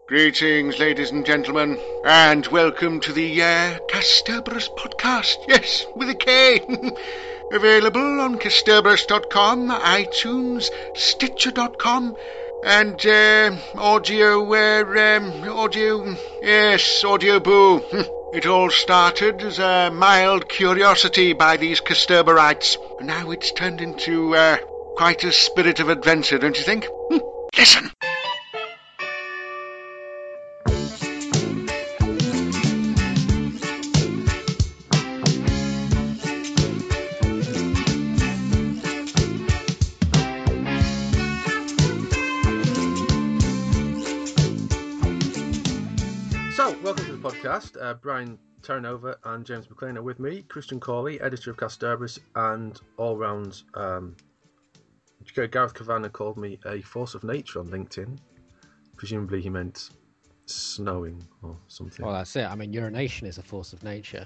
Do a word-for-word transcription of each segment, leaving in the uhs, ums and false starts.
Greetings, ladies and gentlemen, and welcome to the uh, Kasterborous podcast. Yes, with a K. Available on Kasterborous dot com, iTunes, Stitcher dot com, and uh, audio, uh, um, audio, yes, Audio Boo. It all started as a mild curiosity by these Kasterborites, and now it's turned into uh, quite a spirit of adventure, don't you think? Listen. So, welcome to the podcast. Uh, Brian Terranova and James McLean are with me. Christian Cawley, editor of Kasterborous and all-round... Um, Gareth Kavanagh called me a force of nature on LinkedIn. Presumably he meant snowing or something. Well, that's it. I mean, urination is a force of nature.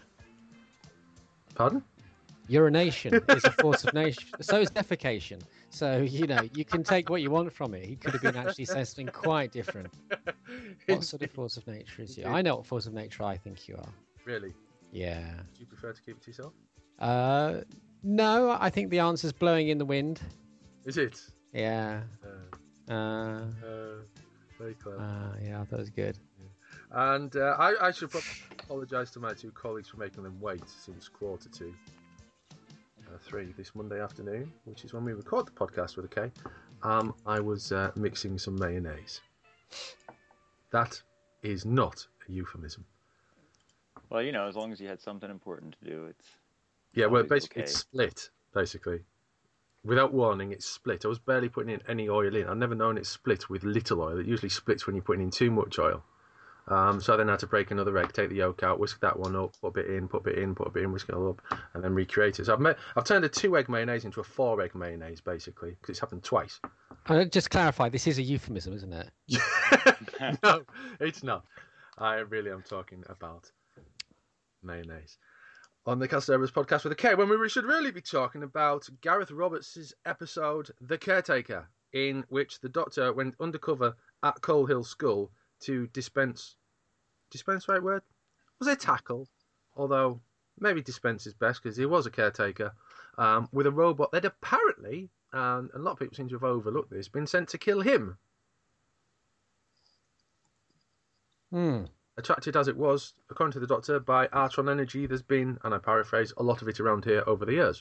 Pardon? Urination is a force of nature. So is defecation. So, you know, you can take what you want from it. He could have been actually saying something quite different. What sort of force of nature is you? I know what force of nature I think you are. Really? Yeah. Do you prefer to keep it to yourself? Uh, no, I think the answer's blowing in the wind. Is it? Yeah. Uh, Uh, uh, very clever. uh, yeah, I thought it was good. Yeah. And uh, I, I should apologise to my two colleagues for making them wait since quarter to uh, three this Monday afternoon, which is when we record the podcast with a K. Um, I was uh, mixing some mayonnaise. That is not a euphemism. Well, you know, as long as you had something important to do, it's Yeah, well, always basically, okay. it's split, basically. Without warning, it's split. I was barely putting in any oil in. I've never known it split with little oil. It usually splits when you're putting in too much oil. Um, so I then had to break another egg, take the yolk out, whisk that one up, put a bit in, put a bit in, put a bit in, whisk it all up, and then recreate it. So I've, made, I've turned a two-egg mayonnaise into a four-egg mayonnaise, basically, because it's happened twice. Uh, just clarify, this is a euphemism, isn't it? No, it's not. I really am talking about mayonnaise. On the Kasterborous podcast with a K, when we should really be talking about Gareth Roberts' episode The Caretaker, in which the Doctor went undercover at Coal Hill School to dispense... Dispense, right word? Was it tackle? Although, maybe dispense is best, because he was a caretaker, um, with a robot that apparently, and a lot of people seem to have overlooked this, been sent to kill him. Hmm. Attracted as it was, according to the Doctor, by Artron energy, there's been, and I paraphrase, a lot of it around here over the years.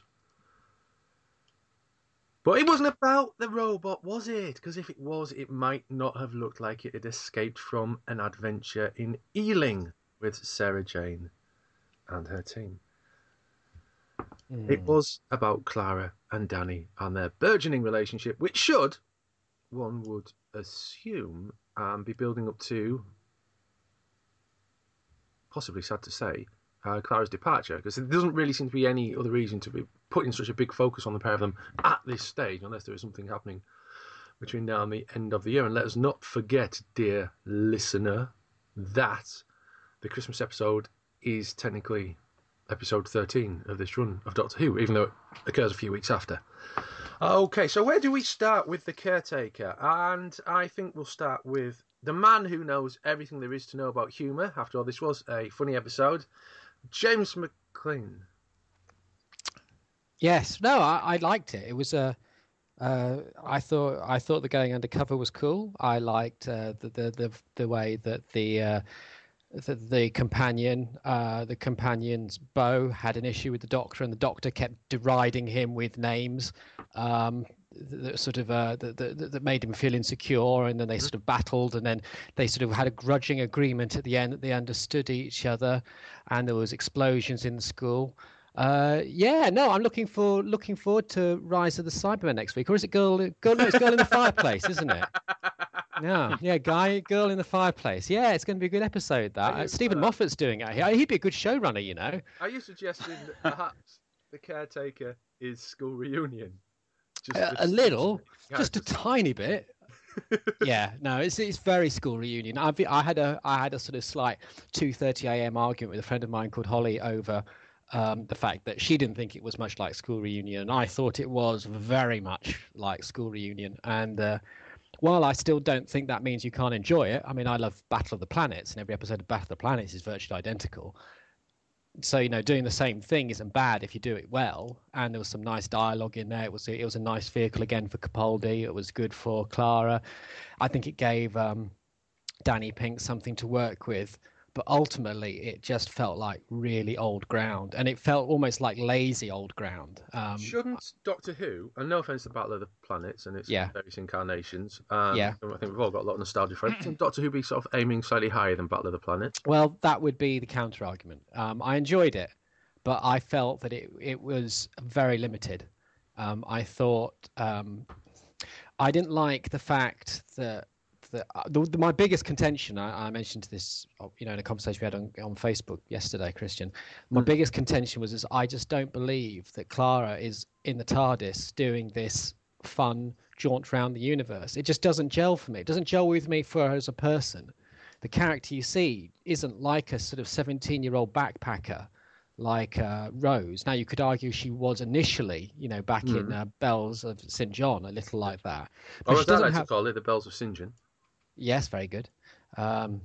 But it wasn't about the robot, was it? Because if it was, it might not have looked like it had escaped from an adventure in Ealing with Sarah Jane and her team. Hmm. It was about Clara and Danny and their burgeoning relationship, which should, one would assume, um, be building up to... possibly sad to say, uh, Clara's departure, because there doesn't really seem to be any other reason to be putting such a big focus on the pair of them at this stage, unless there is something happening between now and the end of the year. And let us not forget, dear listener, that the Christmas episode is technically episode thirteen of this run of Doctor Who, even though it occurs a few weeks after. Okay, so where do we start with the caretaker? And I think we'll start with the man who knows everything there is to know about humour. After all, this was a funny episode. James McLean. Yes, no, I, I liked it. It was a. Uh, I thought I thought the going undercover was cool. I liked uh, the, the the the way that the uh, the, the companion, uh, the companion's beau, had an issue with the Doctor, and the Doctor kept deriding him with names. Um, that sort of uh, that, that, that made him feel insecure, and then they sort of battled, and then they sort of had a grudging agreement at the end that they understood each other, and there was explosions in the school. Uh, yeah, no, I'm looking for looking forward to Rise of the Cybermen next week, or is it Girl? Girl, no, it's Girl in the Fireplace, isn't it? Yeah, yeah, guy, Girl in the Fireplace. Yeah, it's going to be a good episode. That uh, Stephen Moffat's doing it. He'd be a good showrunner, you know. Are you suggesting that perhaps the caretaker is School Reunion? Just, Uh, just a little, yeah, just a tiny bit. Yeah, no, it's it's very School Reunion. I I had a I had a sort of slight two thirty a.m. argument with a friend of mine called Holly over um, the fact that she didn't think it was much like School Reunion, and I thought it was very much like School Reunion. And uh, while I still don't think that means you can't enjoy it. I mean, I love Battle of the Planets, and every episode of Battle of the Planets is virtually identical. So, you know, doing the same thing isn't bad if you do it well. And there was some nice dialogue in there. It was it was a nice vehicle again for Capaldi. It was good for Clara. I think it gave um, Danny Pink something to work with. But ultimately, it just felt like really old ground, and it felt almost like lazy old ground. Um, Shouldn't Doctor Who, and no offense to Battle of the Planets and its Yeah. various incarnations, um, Yeah. I think we've all got a lot of nostalgia for it. Shouldn't Doctor Who be sort of aiming slightly higher than Battle of the Planets? Well, that would be the counter argument. Um, I enjoyed it, but I felt that it it was very limited. Um, I thought um, I didn't like the fact that that uh, the, the, my biggest contention. I, I mentioned this, uh, you know, in a conversation we had on on Facebook yesterday, Christian. My Mm. biggest contention was is I just don't believe that Clara is in the TARDIS doing this fun jaunt around the universe. It just doesn't gel for me. It doesn't gel with me for her as a person. The character you see isn't like a sort of seventeen-year-old backpacker like uh, Rose. Now, you could argue she was initially, you know, back in Mm. uh, Bells of Saint John, a little like that. But Or she as I doesn't like have... to call it, the Bells of St John. Yes, very good. Um,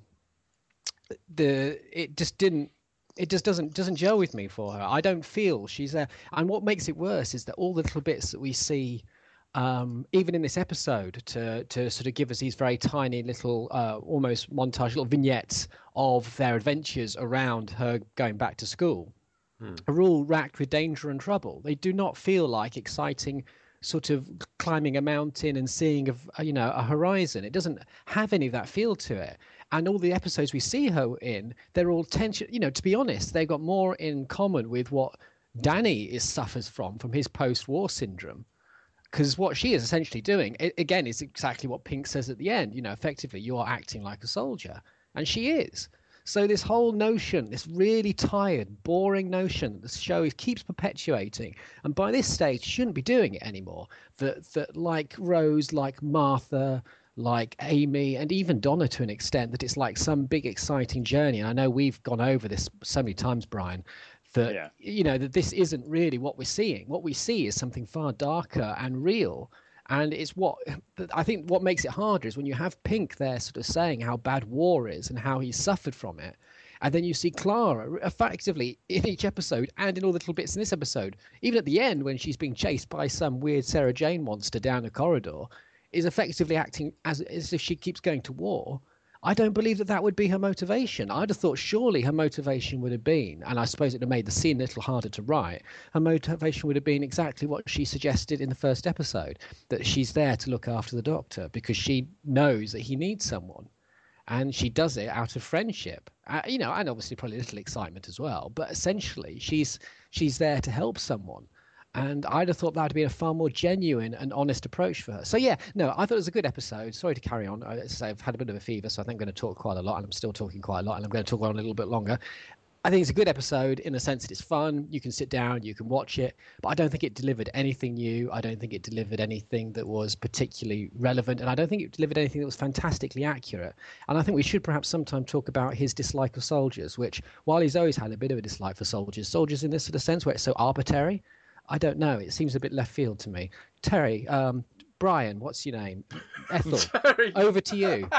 the it just didn't. It just doesn't doesn't gel with me for her. I don't feel she's there. And what makes it worse is that all the little bits that we see, um, even in this episode, to to sort of give us these very tiny little, uh, almost montage little vignettes of their adventures around her going back to school, Hmm. are all racked with danger and trouble. They do not feel like exciting sort of climbing a mountain and seeing a, you know, a horizon. It doesn't have any of that feel to it. And all the episodes we see her in, they're all tension. You know, to be honest, they've got more in common with what Danny is suffers from from his post-war syndrome. Because what she is essentially doing, it, again, is exactly what Pink says at the end. You know, effectively, you are acting like a soldier, and she is. So this whole notion, this really tired, boring notion that the show is, keeps perpetuating, and by this stage shouldn't be doing it anymore, that that like Rose, like Martha, like Amy, and even Donna to an extent, that it's like some big exciting journey. And I know we've gone over this so many times, Brian, that Yeah. you know that this isn't really what we're seeing. What we see is something far darker and real. And it's what I think what makes it harder is when you have Pink there sort of saying how bad war is and how he's suffered from it. And then you see Clara effectively in each episode and in all the little bits in this episode, even at the end when she's being chased by some weird Sarah Jane monster down a corridor, is effectively acting as, as if she keeps going to war. I don't believe that that would be her motivation. I'd have thought surely her motivation would have been, and I suppose it would have made the scene a little harder to write, her motivation would have been exactly what she suggested in the first episode, that she's there to look after the Doctor because she knows that he needs someone. And she does it out of friendship, uh, you know, and obviously probably a little excitement as well. But essentially, she's she's there to help someone. And I'd have thought that would be a far more genuine and honest approach for her. So, yeah, no, I thought it was a good episode. Sorry to carry on. I, as I say, I've had a bit of a fever, so I think I'm going to talk quite a lot, and I'm still talking quite a lot, and I'm going to talk on a little bit longer. I think it's a good episode in the sense that it's fun. You can sit down, you can watch it, but I don't think it delivered anything new. I don't think it delivered anything that was particularly relevant, and I don't think it delivered anything that was fantastically accurate. And I think we should perhaps sometime talk about his dislike of soldiers, which, while he's always had a bit of a dislike for soldiers, soldiers in this sort of sense where it's so arbitrary, I don't know. It seems a bit left field to me. Terry, um, Brian, what's your name? Ethel, Terry. over to you.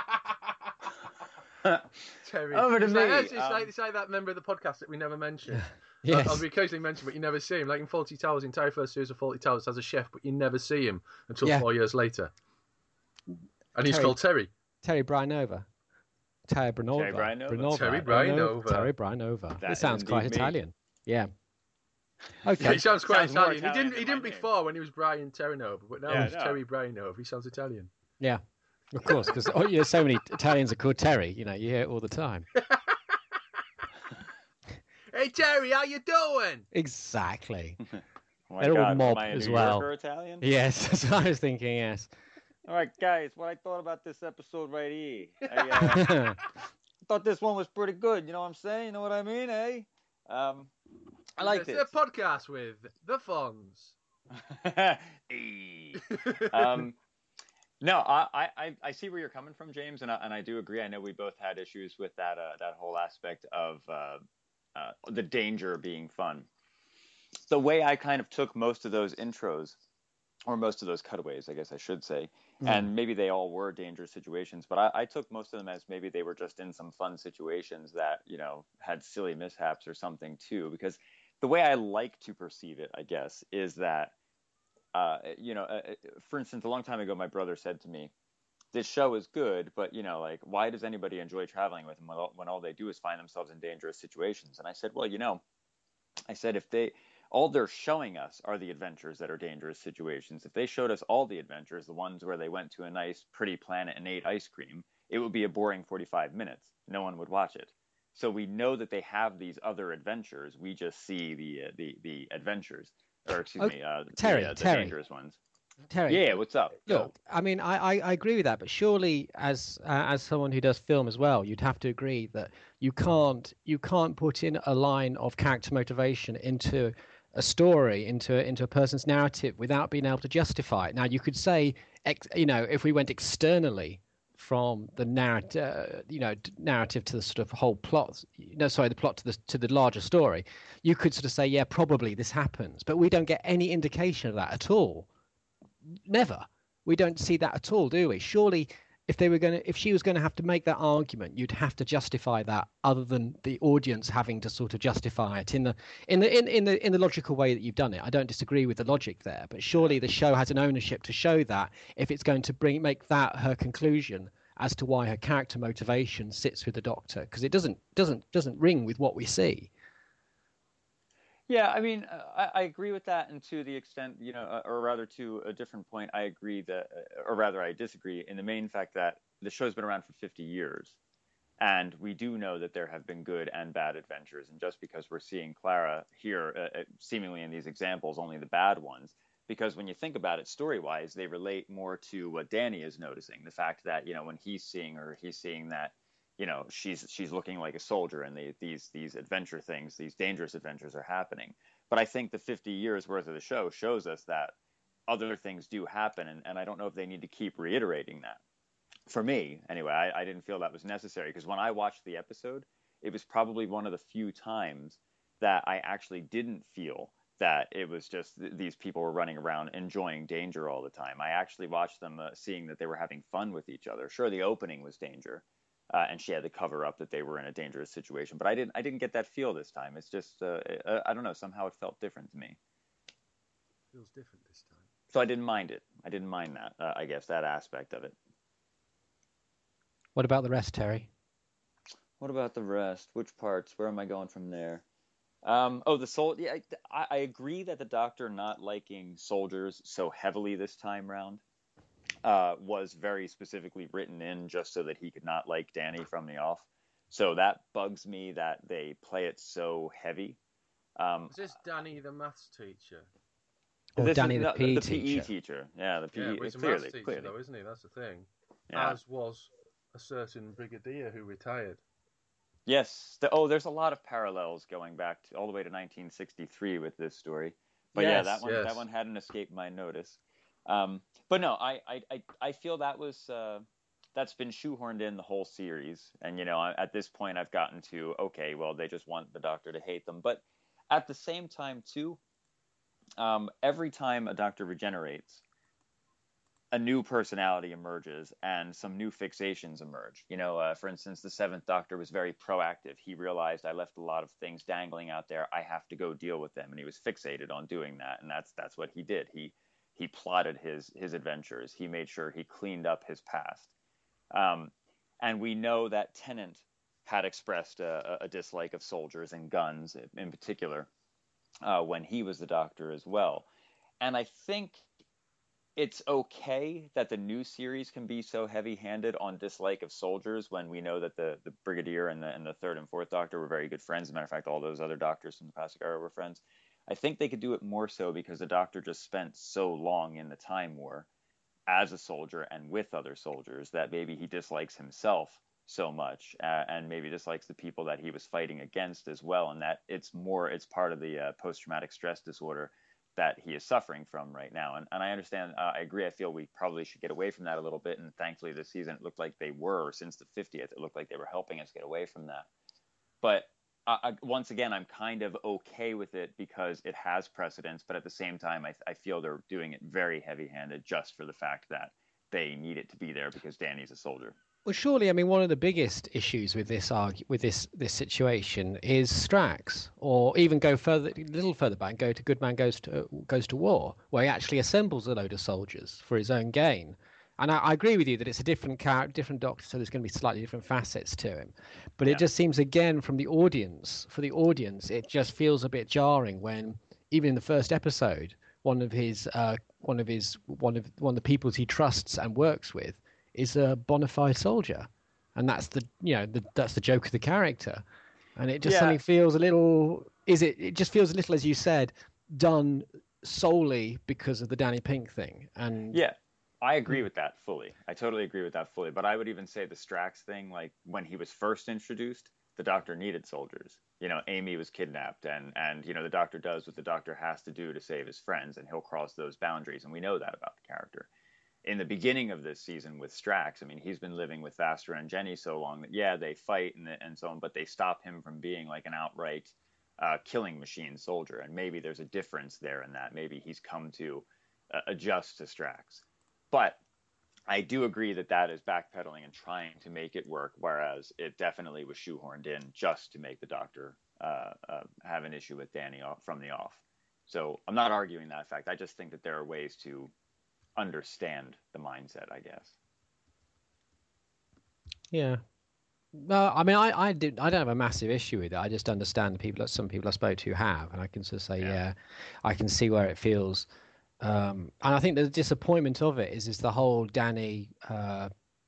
Terry. Over to it's me. Like, it's just Um, like, it's like that member of the podcast that we never mentioned. Yes. I'll, I'll be occasionally mentioned, but you never see him. Like in Fawlty Towers, in Terry first series of Fawlty Towers has a chef, but you never see him until Yeah. four years later. And he's Terry. called Terry. Terry Bryanova. Terry Branova. Terry Bryanova. Branova. Terry Branova. Bryanova. Terry Bryanova. That It is sounds quite indeed me. Italian. Yeah. Yeah, Okay. he sounds quite Sounds more Italian. He Italian didn't. He than didn't my name. before when he was Brian Terranova, but now Yeah, he's no. Terry Bryanova. He sounds Italian. Yeah. Of course, because oh, you know, so many Italians are called Terry. You know, you hear it all the time. Hey Terry, how you doing? Exactly. Oh my They're all God, mob am I a as New well. Yorker Italian? Yes, that's what I was thinking. Yes. All right, guys, what I thought about this episode right here. I uh, thought this one was pretty good. You know what I'm saying? You know what I mean, eh? Um, I liked It's it. a podcast with the Fonz. Eh. um, no, I, I, I see where you're coming from, James, and I, and I do agree. I know we both had issues with that uh, that whole aspect of uh, uh, the danger being fun. The way I kind of took most of those intros or most of those cutaways, I guess I should say. Mm. And maybe they all were dangerous situations, but I, I took most of them as maybe they were just in some fun situations that, you know, had silly mishaps or something too. Because the way I like to perceive it, I guess, is that, uh, you know, uh, for instance, a long time ago, my brother said to me, this show is good, but, you know, like, why does anybody enjoy traveling with them when all, when all they do is find themselves in dangerous situations? And I said, well, you know, I said, if they, all they're showing us are the adventures that are dangerous situations. If they showed us all the adventures, the ones where they went to a nice, pretty planet and ate ice cream, it would be a boring forty-five minutes. No one would watch it. So we know that they have these other adventures. We just see the uh, the the adventures, or excuse Oh, me, uh, Terry, the, uh, the Terry. dangerous ones. Terry, Yeah, what's up? look, I mean, I, I, I agree with that, but surely, as uh, as someone who does film as well, you'd have to agree that you can't you can't put in a line of character motivation into a story, into into a person's narrative without being able to justify it. Now, you could say, ex, you know, if we went externally from the narrative, uh, you know, narrative to the sort of whole plot, no, sorry, the plot to the to the larger story, you could sort of say, yeah, probably this happens, but we don't get any indication of that at all. Never. We don't see that at all, do we? Surely, if they were going to, if she was going to have to make that argument, you'd have to justify that, other than the audience having to sort of justify it in the in the in, in the in the logical way that you've done it. I don't disagree with the logic there, but surely the show has an ownership to show that, if it's going to bring make that her conclusion as to why her character motivation sits with the Doctor, because it doesn't doesn't doesn't ring with what we see. Yeah, I mean, uh, I, I agree with that, and to the extent, you know, uh, or rather to a different point, I agree that, uh, or rather, I disagree in the main fact that the show's been around for fifty years, and we do know that there have been good and bad adventures, and just because we're seeing Clara here, uh, uh, seemingly in these examples, only the bad ones, because when you think about it story-wise, they relate more to what Danny is noticing, the fact that, you know, when he's seeing her, he's seeing that, you know, she's she's looking like a soldier, and the, these these adventure things, these dangerous adventures are happening. But I think the fifty years worth of the show shows us that other things do happen, and, and I don't know if they need to keep reiterating that. For me, anyway, I, I didn't feel that was necessary, because when I watched the episode, it was probably one of the few times that I actually didn't feel that it was just th- these people were running around enjoying danger all the time. I actually watched them uh, seeing that they were having fun with each other. Sure, the opening was danger. Uh, and she had to cover up that they were in a dangerous situation. But I didn't I didn't get that feel this time. It's just, uh, I, I don't know, somehow it felt different to me. Feels different this time. So I didn't mind it. I didn't mind that, uh, I guess, that aspect of it. What about the rest, Terry? What about the rest? Which parts? Where am I going from there? Um, oh, the soul. Yeah, I, I agree that the Doctor not liking soldiers so heavily this time round Uh, was very specifically written in just so that he could not like Danny from the off. So that bugs me that they play it so heavy. Um, is this Danny the maths teacher? Or this Danny is the not, P E the teacher? P E teacher. Yeah, the P E. Yeah, but he's a clearly, maths teacher, clearly. though, isn't he? That's the thing. Yeah. As was a certain brigadier who retired. Yes. The, oh, there's a lot of parallels going back to all the way to nineteen sixty-three with this story. But yes, yeah, that one yes. that one hadn't escaped my notice. Um, but no, I, I, I, I feel that was uh, that's been shoehorned in the whole series. And, you know, at this point I've gotten to, okay, well, they just want the Doctor to hate them. But at the same time, too, um, every time a Doctor regenerates, a new personality emerges and some new fixations emerge. You know, uh, for instance, the Seventh Doctor was very proactive. He realized I left a lot of things dangling out there. I have to go deal with them. And he was fixated on doing that. And that's that's what he did. He He plotted his his adventures. He made sure he cleaned up his past. Um, and we know that Tennant had expressed a, a dislike of soldiers and guns in particular uh, when he was the Doctor as well. And I think it's okay that the new series can be so heavy-handed on dislike of soldiers when we know that the, the Brigadier and the, and the third and fourth Doctor were very good friends. As a matter of fact, all those other Doctors from the Classic era were friends. I think they could do it more so because the Doctor just spent so long in the Time War as a soldier and with other soldiers that maybe he dislikes himself so much uh, and maybe dislikes the people that he was fighting against as well, and that it's more it's part of the uh, post-traumatic stress disorder that he is suffering from right now. And, and I understand, uh, I agree, I feel we probably should get away from that a little bit, and thankfully this season it looked like they were, since the fiftieth, it looked like they were helping us get away from that. But uh, uh, once again, I'm kind of okay with it because it has precedence, but at the same time, I, I feel they're doing it very heavy-handed just for the fact that they need it to be there because Danny's a soldier. Well, surely, I mean, one of the biggest issues with this argue, with this this situation is Strax, or even go further, a little further back, go to Goodman Goes to Goes to War, where he actually assembles a load of soldiers for his own gain. And I, I agree with you that it's a different character, different Doctor, so there's going to be slightly different facets to him. But Yeah. it just seems, again, from the audience, for the audience, it just feels a bit jarring when, even in the first episode, one of his, uh, one of his, one of one of the people he trusts and works with is a bona fide soldier, and that's the you know the, that's the joke of the character, and it just Yeah. suddenly feels a little. Is it? It just feels a little, as you said, done solely because of the Danny Pink thing. And Yeah, I agree with that fully. I totally agree with that fully. But I would even say the Strax thing, like when he was first introduced, the Doctor needed soldiers. You know, Amy was kidnapped, and and you know the Doctor does what the Doctor has to do to save his friends, and he'll cross those boundaries, and we know that about the character. In the beginning of this season with Strax, I mean, he's been living with Vastra and Jenny so long that, yeah, they fight and, and so on, but they stop him from being like an outright uh, killing machine soldier. And maybe there's a difference there in that. Maybe he's come to uh, adjust to Strax. But I do agree that that is backpedaling and trying to make it work, whereas it definitely was shoehorned in just to make the Doctor uh, uh, have an issue with Danny off, from the off. So I'm not arguing that fact. I just think that there are ways to understand the mindset, I guess. yeah, no, I mean, I I did I don't have a massive issue with it. I just understand the people, some people I spoke to have, and I can sort of say, Yeah. yeah, I can see where it feels. Um, and I think the disappointment of it is is the whole Danny uh,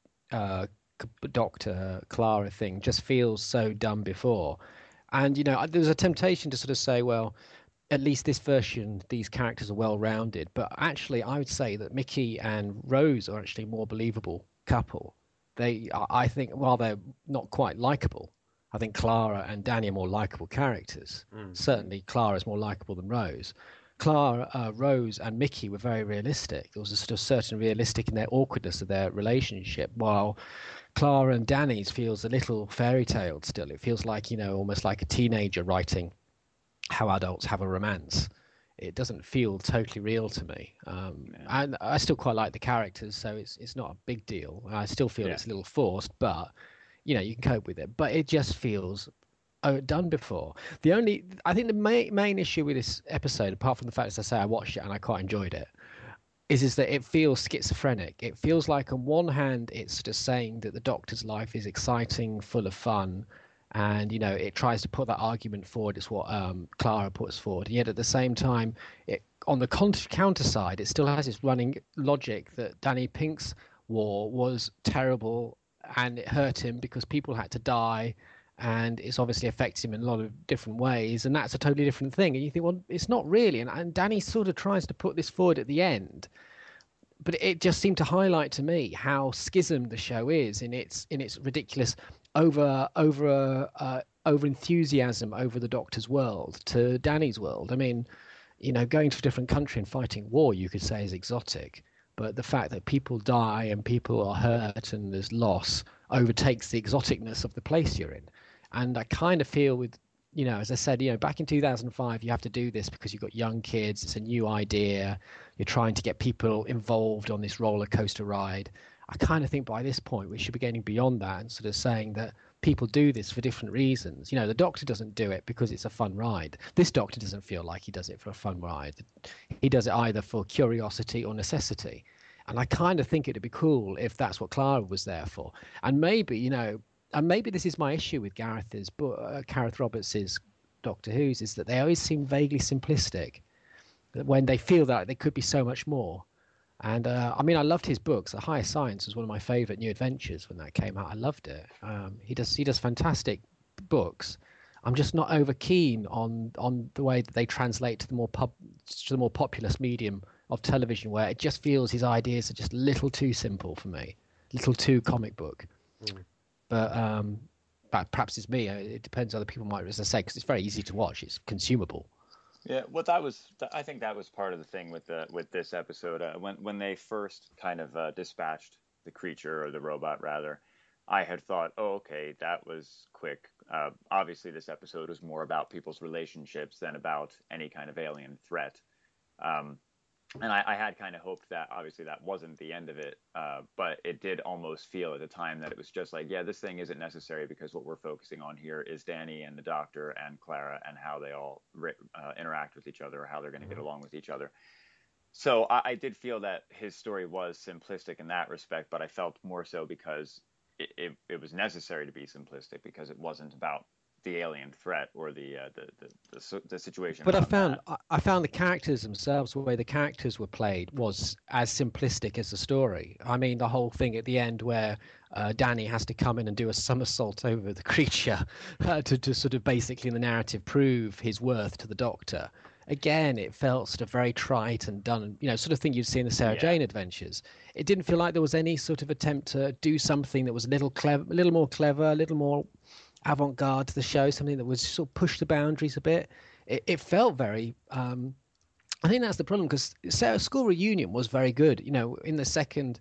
uh, c- Doctor Clara thing just feels so done before. And you know, I- there's a temptation to sort of say, well, at least this version, these characters are well rounded. But actually, I would say that Mickey and Rose are actually more believable couple. They, I I think, while they're not quite likable, I think Clara and Danny are more likable characters. Certainly, Clara is more likable than Rose. Clara, uh, Rose, and Mickey were very realistic. There was a sort of certain realistic in their awkwardness of their relationship, while Clara and Danny's feels a little fairy tale still. It feels like, you know, almost like a teenager writing how adults have a romance. It doesn't feel totally real to me. Um, Yeah. and I still quite like the characters, so it's it's not a big deal. I still feel Yeah. it's a little forced, but you know, you can cope with it. But it just feels oh, done before. The only, I think the main, main issue with this episode, apart from the fact, as I say, I watched it and I quite enjoyed it, is is that it feels schizophrenic. It feels like on one hand it's just saying that the Doctor's life is exciting, full of fun, and you know it tries to put that argument forward. It's what um, Clara puts forward, and yet at the same time, it on the con- counter side, it still has this running logic that Danny Pink's war was terrible and it hurt him because people had to die. And it's obviously affects him in a lot of different ways, and that's a totally different thing. And you think, well, it's not really. And, and Danny sort of tries to put this forward at the end, but it just seemed to highlight to me how schism the show is in its in its ridiculous over over uh, over enthusiasm over the Doctor's world to Danny's world. I mean, you know, going to a different country and fighting war, you could say, is exotic, but the fact that people die and people are hurt and there's loss overtakes the exoticness of the place you're in. And I kind of feel with, you know, as I said, you know, back in two thousand five, you have to do this because you've got young kids. It's a new idea. You're trying to get people involved on this roller coaster ride. I kind of think by this point we should be getting beyond that and sort of saying that people do this for different reasons. You know, the Doctor doesn't do it because it's a fun ride. This Doctor doesn't feel like he does it for a fun ride. He does it either for curiosity or necessity. And I kind of think it'd be cool if that's what Clara was there for. And maybe, you know, and maybe this is my issue with Gareth's book, uh, Gareth Roberts's Doctor Who's, is that they always seem vaguely simplistic. That when they feel that there could be so much more. And uh, I mean, I loved his books. The Higher Science was one of my favourite New Adventures when that came out. I loved it. Um, he does he does fantastic books. I'm just not over keen on on the way that they translate to the more pub to the more populous medium of television, where it just feels his ideas are just a little too simple for me, a little too comic book. Mm. But um, but perhaps it's me. It depends. Other people might, as I say, because it's very easy to watch. It's consumable. Yeah, well, that was. I think that was part of the thing with the with this episode. Uh, when when they first kind of uh, dispatched the creature or the robot, rather, I had thought, oh, okay, that was quick. Uh, obviously, this episode was more about people's relationships than about any kind of alien threat. Um, and I, I had kind of hoped that obviously that wasn't the end of it, uh, but it did almost feel at the time that it was just like, yeah, this thing isn't necessary because what we're focusing on here is Danny and the Doctor and Clara and how they all uh, interact with each other, or how they're going to get along with each other. So I, I did feel that his story was simplistic in that respect, but I felt more so because it, it, it was necessary to be simplistic, because it wasn't about the alien threat or the uh, the, the the the situation. But I found that. I found the characters themselves, the way the characters were played, was as simplistic as the story. I mean, the whole thing at the end where uh, Danny has to come in and do a somersault over the creature uh, to to sort of basically in the narrative prove his worth to the Doctor. Again, it felt sort of very trite and done, you know, sort of thing you'd see in the Sarah yeah. Jane Adventures. It didn't feel like there was any sort of attempt to do something that was a little clever, a little more clever, a little more avant-garde to the show, something that was sort of push the boundaries a bit. It, it felt very um I think that's the problem, because Sarah School Reunion was very good, you know, in the second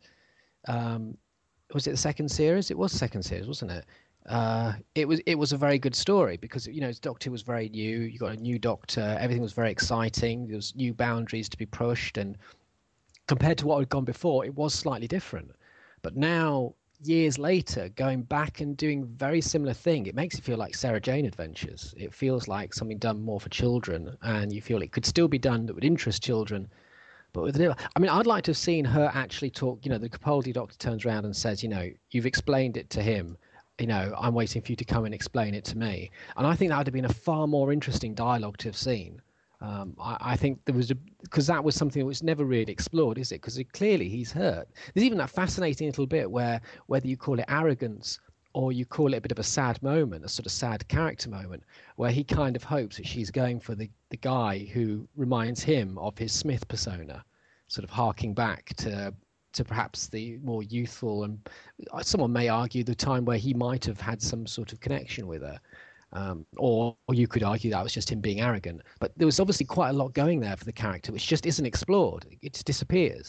um was it the second series? It was the second series, wasn't it? Uh it was it was a very good story, because, you know, his Doctor was very new, you got a new Doctor, everything was very exciting, there was new boundaries to be pushed, and compared to what had gone before, it was slightly different. But now, years later, going back and doing a very similar thing, it makes it feel like Sarah Jane Adventures. It feels like something done more for children, and you feel it could still be done that would interest children. But with the, I mean, I'd like to have seen her actually talk. You know, the Capaldi Doctor turns around and says, you know, you've explained it to him. You know, I'm waiting for you to come and explain it to me. And I think that would have been a far more interesting dialogue to have seen. Um, I, I think there was a, because that was something that was never really explored, is it? Because clearly he's hurt. There's even that fascinating little bit where whether you call it arrogance or you call it a bit of a sad moment, a sort of sad character moment, where he kind of hopes that she's going for the, the guy who reminds him of his Smith persona, sort of harking back to to perhaps the more youthful, and someone may argue the time where he might have had some sort of connection with her. Um, or, or you could argue that was just him being arrogant. But there was obviously quite a lot going there for the character, which just isn't explored. It just disappears.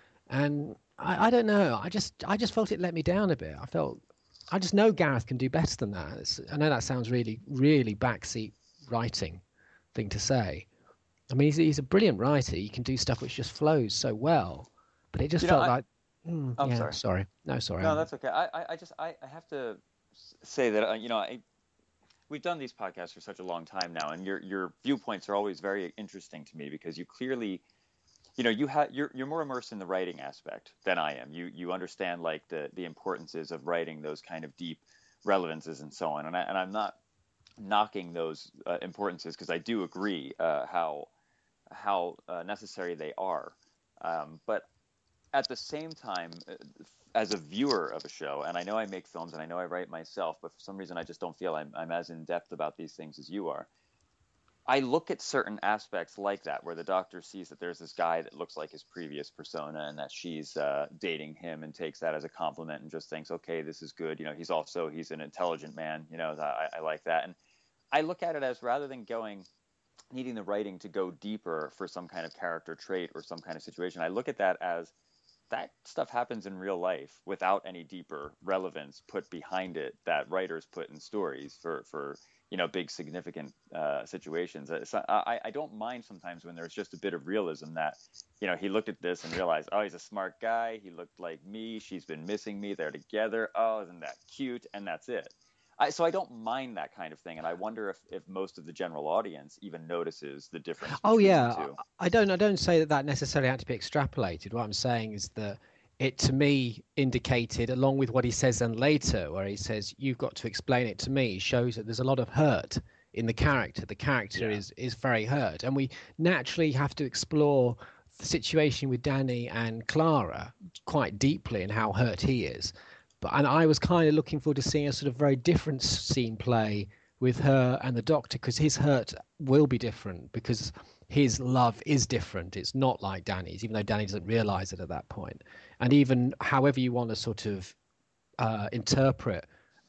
And I, I don't know. I just I just felt it let me down a bit. I felt I just know Gareth can do better than that. It's, I know that sounds really, really backseat writing thing to say. I mean, he's, he's a brilliant writer. He can do stuff which just flows so well. But it just you felt know, I, like... Mm, I'm yeah, sorry. sorry. No, sorry. No, I'm, that's okay. I, I just I, I have to say that, uh, you know, I... We've done these podcasts for such a long time now, and your your viewpoints are always very interesting to me, because you clearly, you know, you have you're you're more immersed in the writing aspect than I am. You you understand like the the importances of writing those kind of deep relevances and so on. And I and I'm not knocking those uh, importances, because I do agree uh, how how uh, necessary they are. Um, but at the same time, as a viewer of a show, and I know I make films and I know I write myself, but for some reason I just don't feel I'm, I'm as in depth about these things as you are. I look at certain aspects like that, where the Doctor sees that there's this guy that looks like his previous persona, and that she's uh, dating him, and takes that as a compliment and just thinks, okay, this is good. You know, he's also, he's an intelligent man, you know, I, I like that. And I look at it as, rather than going, needing the writing to go deeper for some kind of character trait or some kind of situation, I look at that as, that stuff happens in real life without any deeper relevance put behind it that writers put in stories for, for you know, big significant uh, situations. So I, I don't mind sometimes when there's just a bit of realism that, you know, he looked at this and realized, oh, he's a smart guy. He looked like me. She's been missing me. They're together. Oh, isn't that cute? And that's it. I, so I don't mind that kind of thing, and I wonder if, if most of the general audience even notices the difference. Oh yeah, the two. I don't I don't say that that necessarily had to be extrapolated. What I'm saying is that it, to me, indicated, along with what he says then later, where he says, "You've got to explain it to me," shows that there's a lot of hurt in the character. The character yeah. is is very hurt, and we naturally have to explore the situation with Danny and Clara quite deeply and how hurt he is. But and I was kind of looking forward to seeing a sort of very different scene play with her and the Doctor, because his hurt will be different, because his love is different. It's not like Danny's, even though Danny doesn't realize it at that point. And even however you want to sort of uh, interpret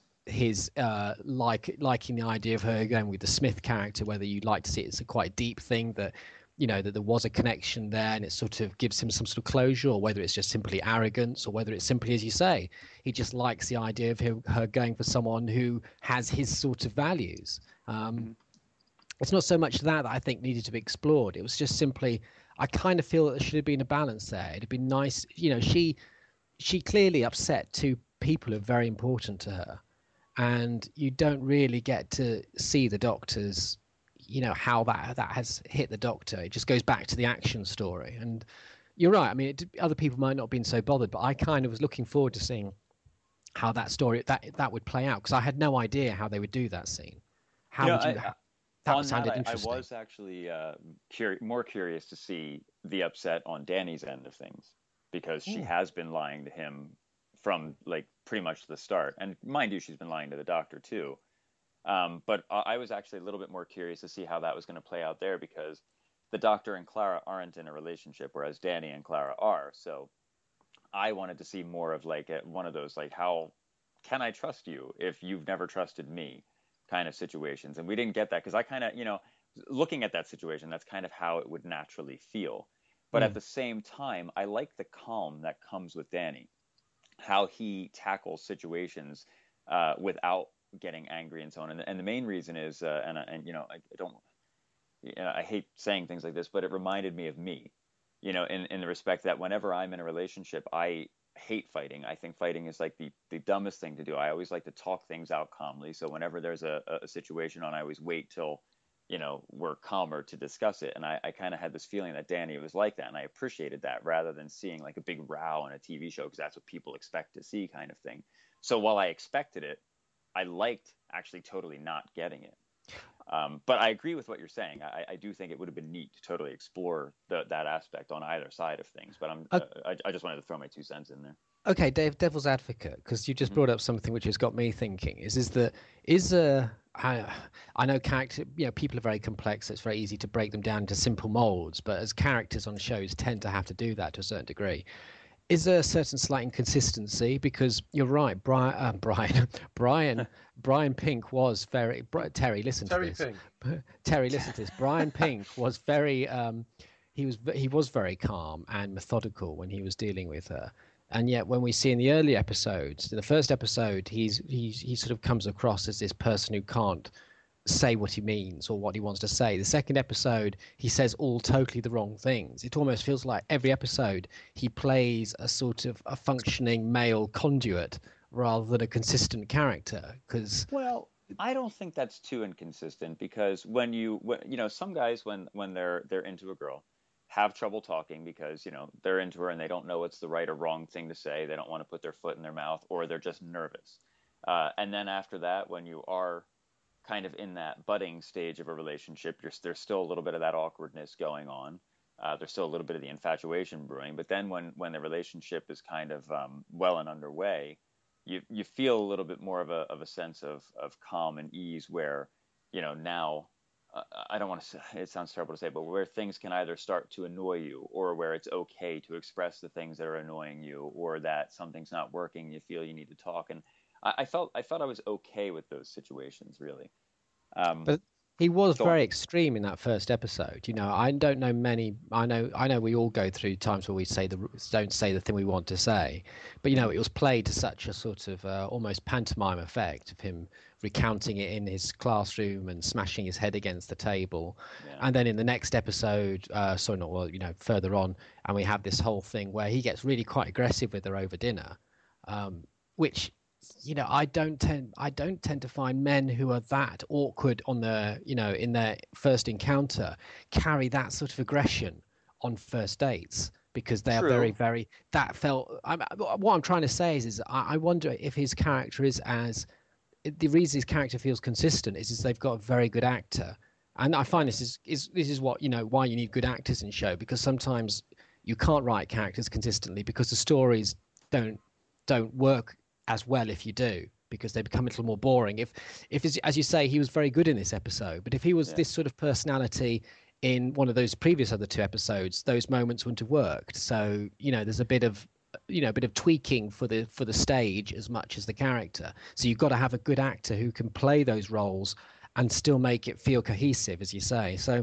his uh, like liking the idea of her going with the Smith character, whether you'd like to see it as a quite deep thing that you know, that there was a connection there, and it sort of gives him some sort of closure, or whether it's just simply arrogance, or whether it's simply, as you say, he just likes the idea of him, her going for someone who has his sort of values. Um, mm-hmm. It's not so much that that I think needed to be explored. It was just simply, I kind of feel that there should have been a balance there. It'd been nice, you know, she she clearly upset two people who are very important to her, and you don't really get to see the Doctor's, you know, how that that has hit the Doctor. It just goes back to the action story. And you're right. I mean, it, other people might not have been so bothered, but I kind of was looking forward to seeing how that story that that would play out, because I had no idea how they would do that scene. How you know, would you? I, that on sounded that, I, interesting. I was actually uh, curi- more curious to see the upset on Danny's end of things, because she Ooh. has been lying to him from like pretty much the start. And mind you, she's been lying to the Doctor too. Um, but I was actually a little bit more curious to see how that was going to play out there, because the Doctor and Clara aren't in a relationship, whereas Danny and Clara are. So I wanted to see more of like a, one of those, like, how can I trust you if you've never trusted me kind of situations. And we didn't get that, because I kind of, you know, looking at that situation, that's kind of how it would naturally feel. But mm. at the same time, I like the calm that comes with Danny, how he tackles situations uh, without getting angry and so on. And, and the main reason is, uh, and, and, you know, I, I don't, you know, I hate saying things like this, but it reminded me of me, you know, in, in the respect that whenever I'm in a relationship, I hate fighting. I think fighting is like the, the dumbest thing to do. I always like to talk things out calmly. So whenever there's a, a situation on, I always wait till, you know, we're calmer to discuss it. And I, I kind of had this feeling that Danny was like that. And I appreciated that, rather than seeing like a big row on a T V show, because that's what people expect to see, kind of thing. So while I expected it, I liked actually totally not getting it. Um, but I agree with what you're saying. I, I do think it would have been neat to totally explore the, that aspect on either side of things. But I'm, uh, I, I just wanted to throw my two cents in there. Okay, Dave, devil's advocate, because you just brought up something which has got me thinking. Is is that is a I, I know character, you know, people are very complex. It's very easy to break them down into simple molds, but as characters on shows tend to have to do that to a certain degree. Is there a certain slight inconsistency? Because you're right, Brian, uh, Brian, Brian, Brian Pink was very. Terry, listen Terry to this. Pink. Terry, listen to this. Brian Pink was very. Um, he was he was very calm and methodical when he was dealing with her, and yet when we see in the early episodes, in the first episode, he's he's he sort of comes across as this person who can't say what he means or what he wants to say. The second episode, he says all totally the wrong things. It almost feels like every episode he plays a sort of a functioning male conduit rather than a consistent character. Because well, I don't think that's too inconsistent, because when you when, you know, some guys when when they're they're into a girl have trouble talking because, you know, they're into her and they don't know what's the right or wrong thing to say. They don't want to put their foot in their mouth, or they're just nervous. Uh, and then after that, when you are kind of in that budding stage of a relationship, you're, there's still a little bit of that awkwardness going on. Uh, there's still a little bit of the infatuation brewing. But then when, when the relationship is kind of um, well and underway, you you feel a little bit more of a of a sense of, of calm and ease, where, you know, now, uh, I don't want to say, it sounds terrible to say, but where things can either start to annoy you, or where it's okay to express the things that are annoying you, or that something's not working, you feel you need to talk. And I felt I felt I was okay with those situations, really. Um, but he was so very extreme in that first episode. You know, I don't know many. I know I know we all go through times where we say the don't say the thing we want to say, but you know, it was played to such a sort of uh, almost pantomime effect of him recounting it in his classroom and smashing his head against the table. Yeah. And then in the next episode, uh, sorry, not well, you know, further on, and we have this whole thing where he gets really quite aggressive with her over dinner, um, which. You know, I don't tend I don't tend to find men who are that awkward on the, you know, in their first encounter carry that sort of aggression on first dates, because they True. are very, very. That felt. I'm, what I'm trying to say is, is I, I wonder if his character is as. The reason his character feels consistent is, is they've got a very good actor, and I find this is is this is what, you know, why you need good actors in show, because sometimes you can't write characters consistently because the stories don't don't work as well if you do, because they become a little more boring. If, if as you say, he was very good in this episode, but if he was yeah. this sort of personality in one of those previous other two episodes, those moments wouldn't have worked. So, you know, there's a bit of, you know, a bit of tweaking for the for the stage as much as the character. So you've got to have a good actor who can play those roles and still make it feel cohesive, as you say. So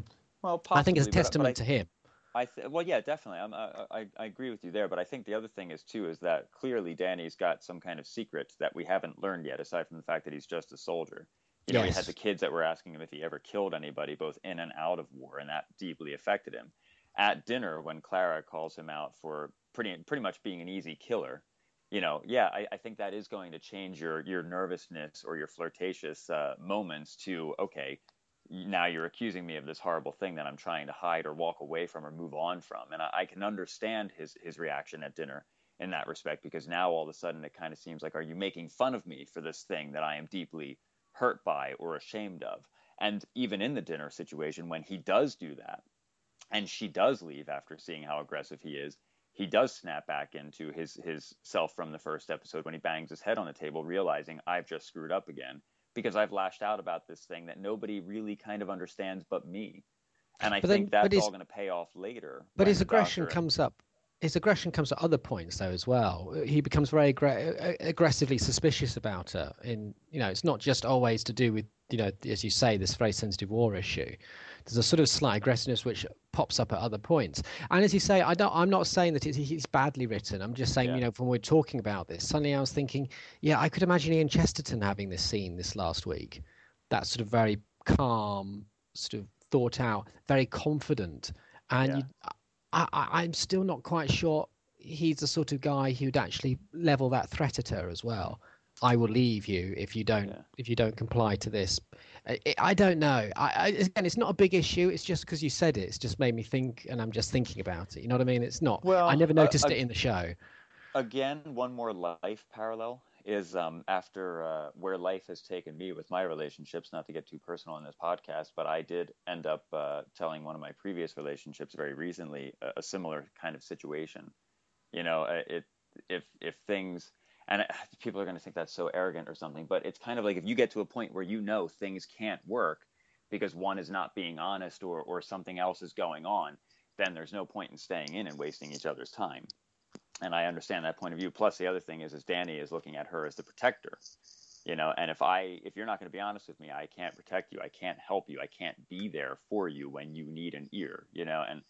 Well, possibly, I think it's a but, but I, testament to him. I th- well, yeah, definitely. I'm, I, I I agree with you there, but I think the other thing is too is that clearly Danny's got some kind of secret that we haven't learned yet, aside from the fact that he's just a soldier. You know, he had Yes. the kids that were asking him if he ever killed anybody, both in and out of war, and that deeply affected him. At dinner, when Clara calls him out for pretty pretty much being an easy killer, you know, yeah, I, I think that is going to change your your nervousness or your flirtatious uh, moments to, okay, now you're accusing me of this horrible thing that I'm trying to hide or walk away from or move on from. And I, I can understand his his reaction at dinner in that respect, because now all of a sudden it kind of seems like, are you making fun of me for this thing that I am deeply hurt by or ashamed of? And even in the dinner situation, when he does do that and she does leave after seeing how aggressive he is, he does snap back into his his self from the first episode when he bangs his head on the table, realizing I've just screwed up again because I've lashed out about this thing that nobody really kind of understands but me. And I But think then, but that's his, all going to pay off later. but when his the aggression doctor and- comes up. His aggression comes at other points though as well. He becomes very aggra- aggressively suspicious about her. In you know, it's not just always to do with you know, as you say, this very sensitive war issue. There's a sort of slight aggressiveness which pops up at other points. And as you say, I don't. I'm not saying that it's, it's badly written. I'm just saying, Yeah. you know, when we're talking about this, suddenly I was thinking, yeah, I could imagine Ian Chesterton having this scene this last week. That sort of very calm, sort of thought out, very confident, and Yeah. you. I, I, I'm still not quite sure he's the sort of guy who'd actually level that threat at her as well. I will leave you if you don't Yeah. if you don't comply to this. I, I don't know. I, I, again, it's not a big issue. It's just because you said it. It's just made me think, and I'm just thinking about it. You know what I mean? It's not. Well, I never uh, noticed uh, it in the show. Again, one more life parallel is um, after uh, where life has taken me with my relationships, not to get too personal in this podcast, but I did end up uh, telling one of my previous relationships very recently a, a similar kind of situation. You know, uh, it if if things, and it, people are going to think that's so arrogant or something, but it's kind of like if you get to a point where you know things can't work because one is not being honest or or something else is going on, then there's no point in staying in and wasting each other's time. And I understand that point of view. Plus, the other thing is, is Danny is looking at her as the protector, you know. And if I, if you're not going to be honest with me, I can't protect you. I can't help you. I can't be there for you when you need an ear, you know. And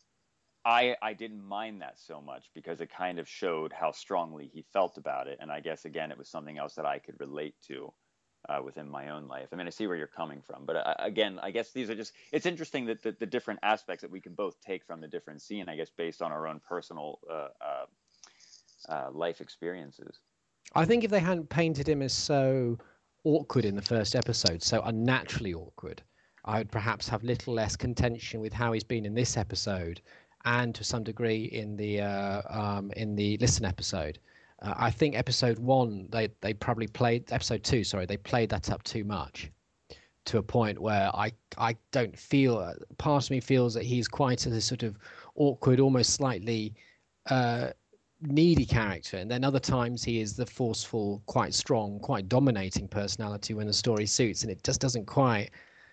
I, I didn't mind that so much because it kind of showed how strongly he felt about it. And I guess again, it was something else that I could relate to uh, within my own life. I mean, I see where you're coming from, but uh, again, I guess these are just. It's interesting that the, the different aspects that we can both take from the different scene, I guess, based on our own personal. Uh, uh, Uh, life experiences. I think if they hadn't painted him as so awkward in the first episode, so unnaturally awkward, I would perhaps have little less contention with how he's been in this episode, and to some degree in the uh, um, in the Listen episode. Uh, I think episode one they they probably played episode two. Sorry, they played that up too much, to a point where I I don't feel. Part of me feels that he's quite a sort of awkward, almost slightly. Uh, needy character, and then other times he is the forceful, quite strong, quite dominating personality when the story suits, and it just doesn't quite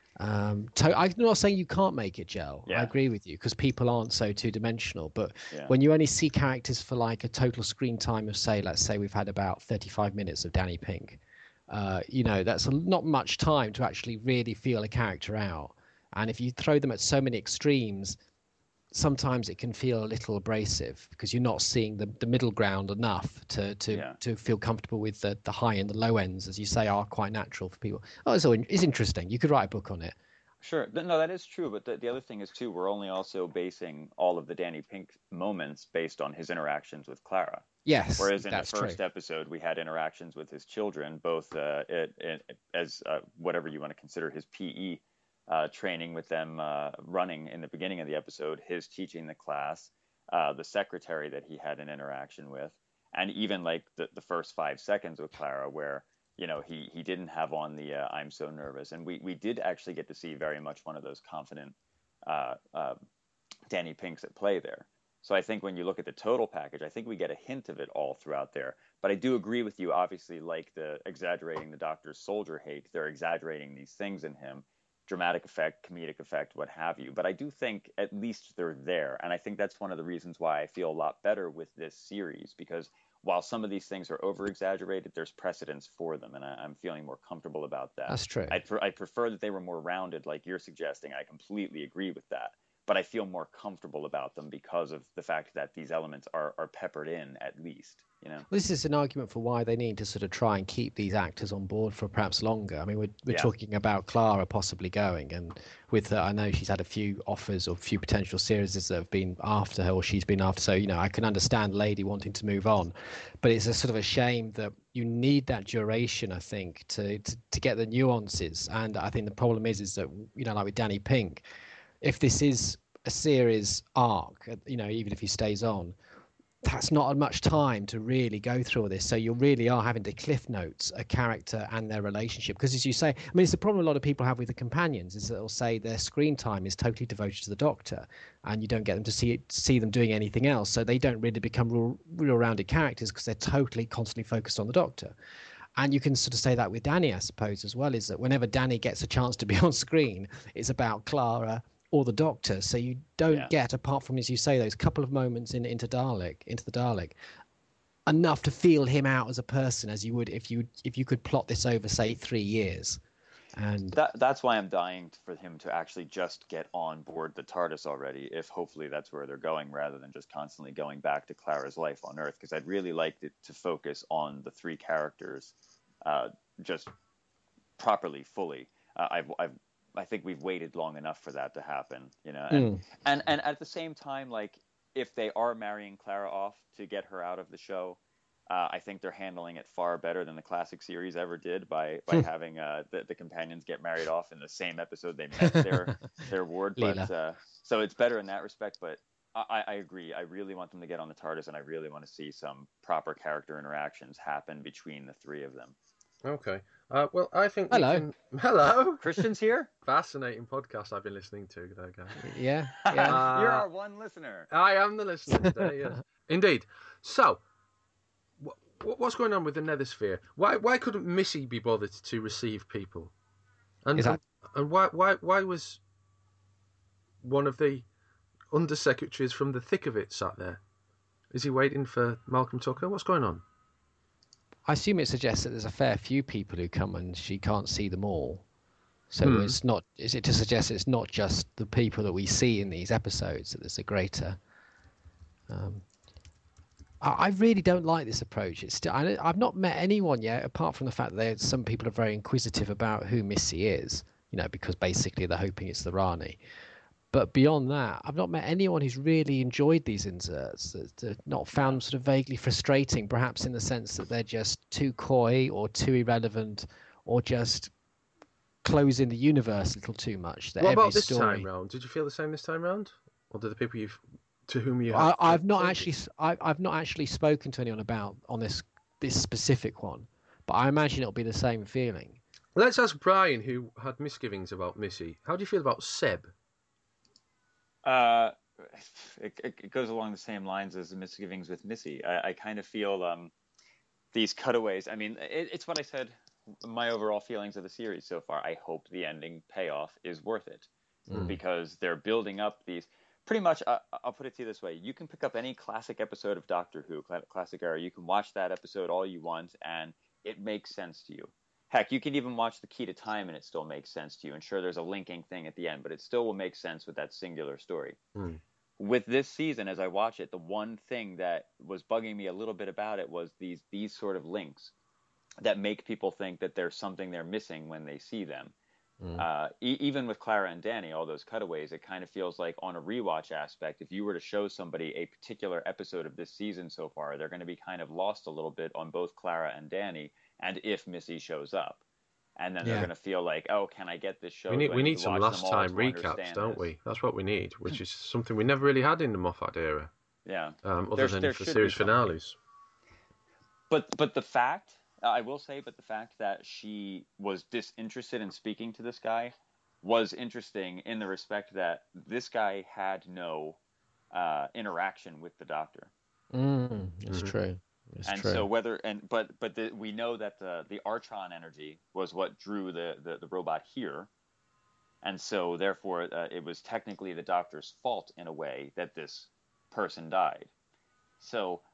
um to- I'm not saying you can't make it gel. Yeah. I agree with you, because people aren't so two-dimensional, but Yeah. when you only see characters for like a total screen time of, say, let's say we've had about thirty-five minutes of Danny Pink, uh you know, that's a, not much time to actually really feel a character out. And if you throw them at so many extremes, sometimes it can feel a little abrasive because you're not seeing the, the middle ground enough to to, Yeah. to feel comfortable with the, the high and the low ends, as you say, are quite natural for people. Oh, it's, all, it's interesting. You could write a book on it. Sure. No, that is true. But the, the other thing is, too, we're only also basing all of the Danny Pink moments based on his interactions with Clara. Yes, Whereas in the that's first true. episode, we had interactions with his children, both uh, it, it, as uh, whatever you want to consider his P E uh, training with them uh, running in the beginning of the episode, his teaching the class, uh, the secretary that he had an interaction with, and even like the, the first five seconds with Clara where, you know, he, he didn't have on the uh, I'm so nervous. And we, we did actually get to see very much one of those confident uh, uh, Danny Pinks at play there. So I think when you look at the total package, I think we get a hint of it all throughout there. But I do agree with you, obviously, like the exaggerating the doctor's soldier hate, they're exaggerating these things in him, dramatic effect, comedic effect, what have you. But I do think at least they're there. And I think that's one of the reasons why I feel a lot better with this series, because while some of these things are over exaggerated, there's precedence for them, and I, I'm feeling more comfortable about that. That's true. I'd, pre- I'd prefer that they were more rounded, like you're suggesting. I completely agree with that. But I feel more comfortable about them because of the fact that these elements are, are peppered in at least, you know. Well, this is an argument for why they need to sort of try and keep these actors on board for perhaps longer. I mean, we're, we're Yeah. talking about Clara possibly going, and with uh, I know she's had a few offers or a few potential series that have been after her, or she's been after. So, you know, I can understand Lady wanting to move on, but it's a sort of a shame that you need that duration, I think, to, to, to get the nuances. And I think the problem is, is that, you know, like with Danny Pink, if this is a series arc, you know, even if he stays on, that's not much time to really go through all this. So you really are having to cliff notes a character and their relationship. Because as you say, I mean, it's the problem a lot of people have with the companions is that they'll say their screen time is totally devoted to the Doctor, and you don't get them to see see them doing anything else. So they don't really become real, real rounded characters because they're totally constantly focused on the Doctor. And you can sort of say that with Danny, I suppose, as well, is that whenever Danny gets a chance to be on screen, it's about Clara or the Doctor. So you don't Yeah. get, apart from, as you say, those couple of moments in into Dalek, into the Dalek, enough to feel him out as a person as you would if you if you could plot this over, say, three years. And That that's why I'm dying for him to actually just get on board the TARDIS already, if hopefully that's where they're going, rather than just constantly going back to Clara's life on Earth, because I'd really like it to focus on the three characters uh, just properly, fully. Uh, I've, I've, I think we've waited long enough for that to happen, you know, and, Mm. and, and at the same time, like, if they are marrying Clara off to get her out of the show, Uh, I think they're handling it far better than the classic series ever did by by having uh, the, the companions get married off in the same episode they met their their ward. But uh, so it's better in that respect. But I, I agree. I really want them to get on the TARDIS, and I really want to see some proper character interactions happen between the three of them. Okay. Uh, well, I think Hello. we can... Hello. Christian's here. Fascinating podcast I've been listening to there, guys. yeah, yeah. Uh, You're our one listener. I am the listener today, yes. Indeed. So, wh- what's going on with the Nethersphere? Why why couldn't Missy be bothered to receive people? And, Is that- and why, why, why was one of the undersecretaries from the thick of it sat there? Is he waiting for Malcolm Tucker? What's going on? I assume it suggests that there's a fair few people who come and she can't see them all. So Hmm. it's not. Is it to suggest it's not just the people that we see in these episodes? That there's a greater. Um, I, I really don't like this approach. It's still. I, I've not met anyone yet, apart from the fact that there, some people are very inquisitive about who Missy is. You know, because basically they're hoping it's the Rani. But beyond that, I've not met anyone who's really enjoyed these inserts, that, that not found them sort of vaguely frustrating, perhaps in the sense that they're just too coy or too irrelevant or just closing the universe a little too much. That What every about this story... time round? Did you feel the same this time round? Or do the people you've, to whom you I, have... I've not actually, I, I've not actually spoken to anyone about on this this specific one, but I imagine it'll be the same feeling. Let's ask Brian, who had misgivings about Missy. How do you feel about Seb? Uh, it, it goes along the same lines as the misgivings with Missy. I, I kind of feel um, these cutaways. I mean, it, it's what I said. My overall feelings of the series so far. I hope the ending payoff is worth it Mm. because they're building up these. Pretty much, uh, I'll put it to you this way: you can pick up any classic episode of Doctor Who, classic era. You can watch that episode all you want, and it makes sense to you. Heck, you can even watch The Key to Time and it still makes sense to you. And sure, there's a linking thing at the end, but it still will make sense with that singular story. Mm. With this season, as I watch it, the one thing that was bugging me a little bit about it was these these sort of links that make people think that there's something they're missing when they see them. Mm. Uh, e- even with Clara and Danny, all those cutaways, it kind of feels like on a rewatch aspect, if you were to show somebody a particular episode of this season so far, they're going to be kind of lost a little bit on both Clara and Danny, and if Missy shows up. And then they're Yeah. going to feel like, oh, can I get this show? We need Do I we need need to some watch last them all time to recaps, understand don't this? we? That's what we need, which is something we never really had in the Moffat era, Yeah. um, other There- than there for should be series something. finales. But but the fact, I will say, but the fact that she was disinterested in speaking to this guy was interesting in the respect that this guy had no uh, interaction with the Doctor. Mm, it's Mhm. true. It's and true. so whether and but but the, we know that the the Archon energy was what drew the the, the robot here, and so therefore uh, it was technically the Doctor's fault in a way that this person died. So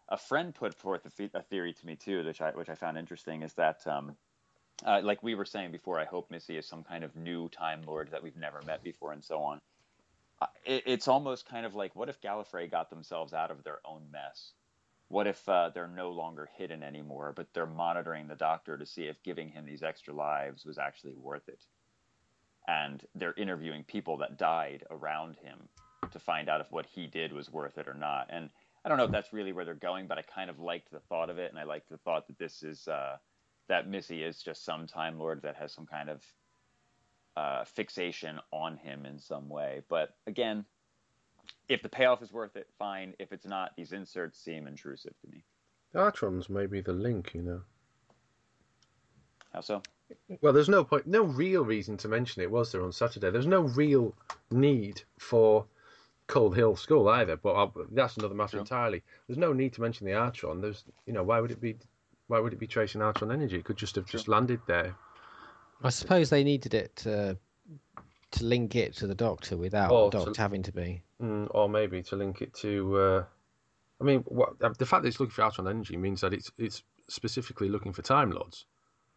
a friend put forth a, th- a theory to me too, which I which I found interesting, is that um, uh, like we were saying before, I hope Missy is some kind of new Time Lord that we've never met before, and so on. Uh, it, it's almost kind of like, what if Gallifrey got themselves out of their own mess? What if uh, they're no longer hidden anymore, but they're monitoring the Doctor to see if giving him these extra lives was actually worth it? And they're interviewing people that died around him to find out if what he did was worth it or not. And I don't know if that's really where they're going, but I kind of liked the thought of it, and I liked the thought that this is uh, that Missy is just some Time Lord that has some kind of uh, fixation on him in some way. But again, if the payoff is worth it, fine. If it's not, these inserts seem intrusive to me. Artron's maybe the link, you know. How so? Well, there's no point, no real reason to mention it, was there, on Saturday? There's no real need for Cold Hill School either, but I'll, that's another matter True. entirely. There's no need to mention the Artron. There's, you know, why would it be, why would it be tracing Artron energy? It could just have True. just landed there. I suppose they needed it to, to link it to the Doctor without Or the Doctor to- having to be. Mm, or maybe to link it to. Uh, I mean, what, the fact that it's looking for Artron energy means that it's it's specifically looking for Time Lords,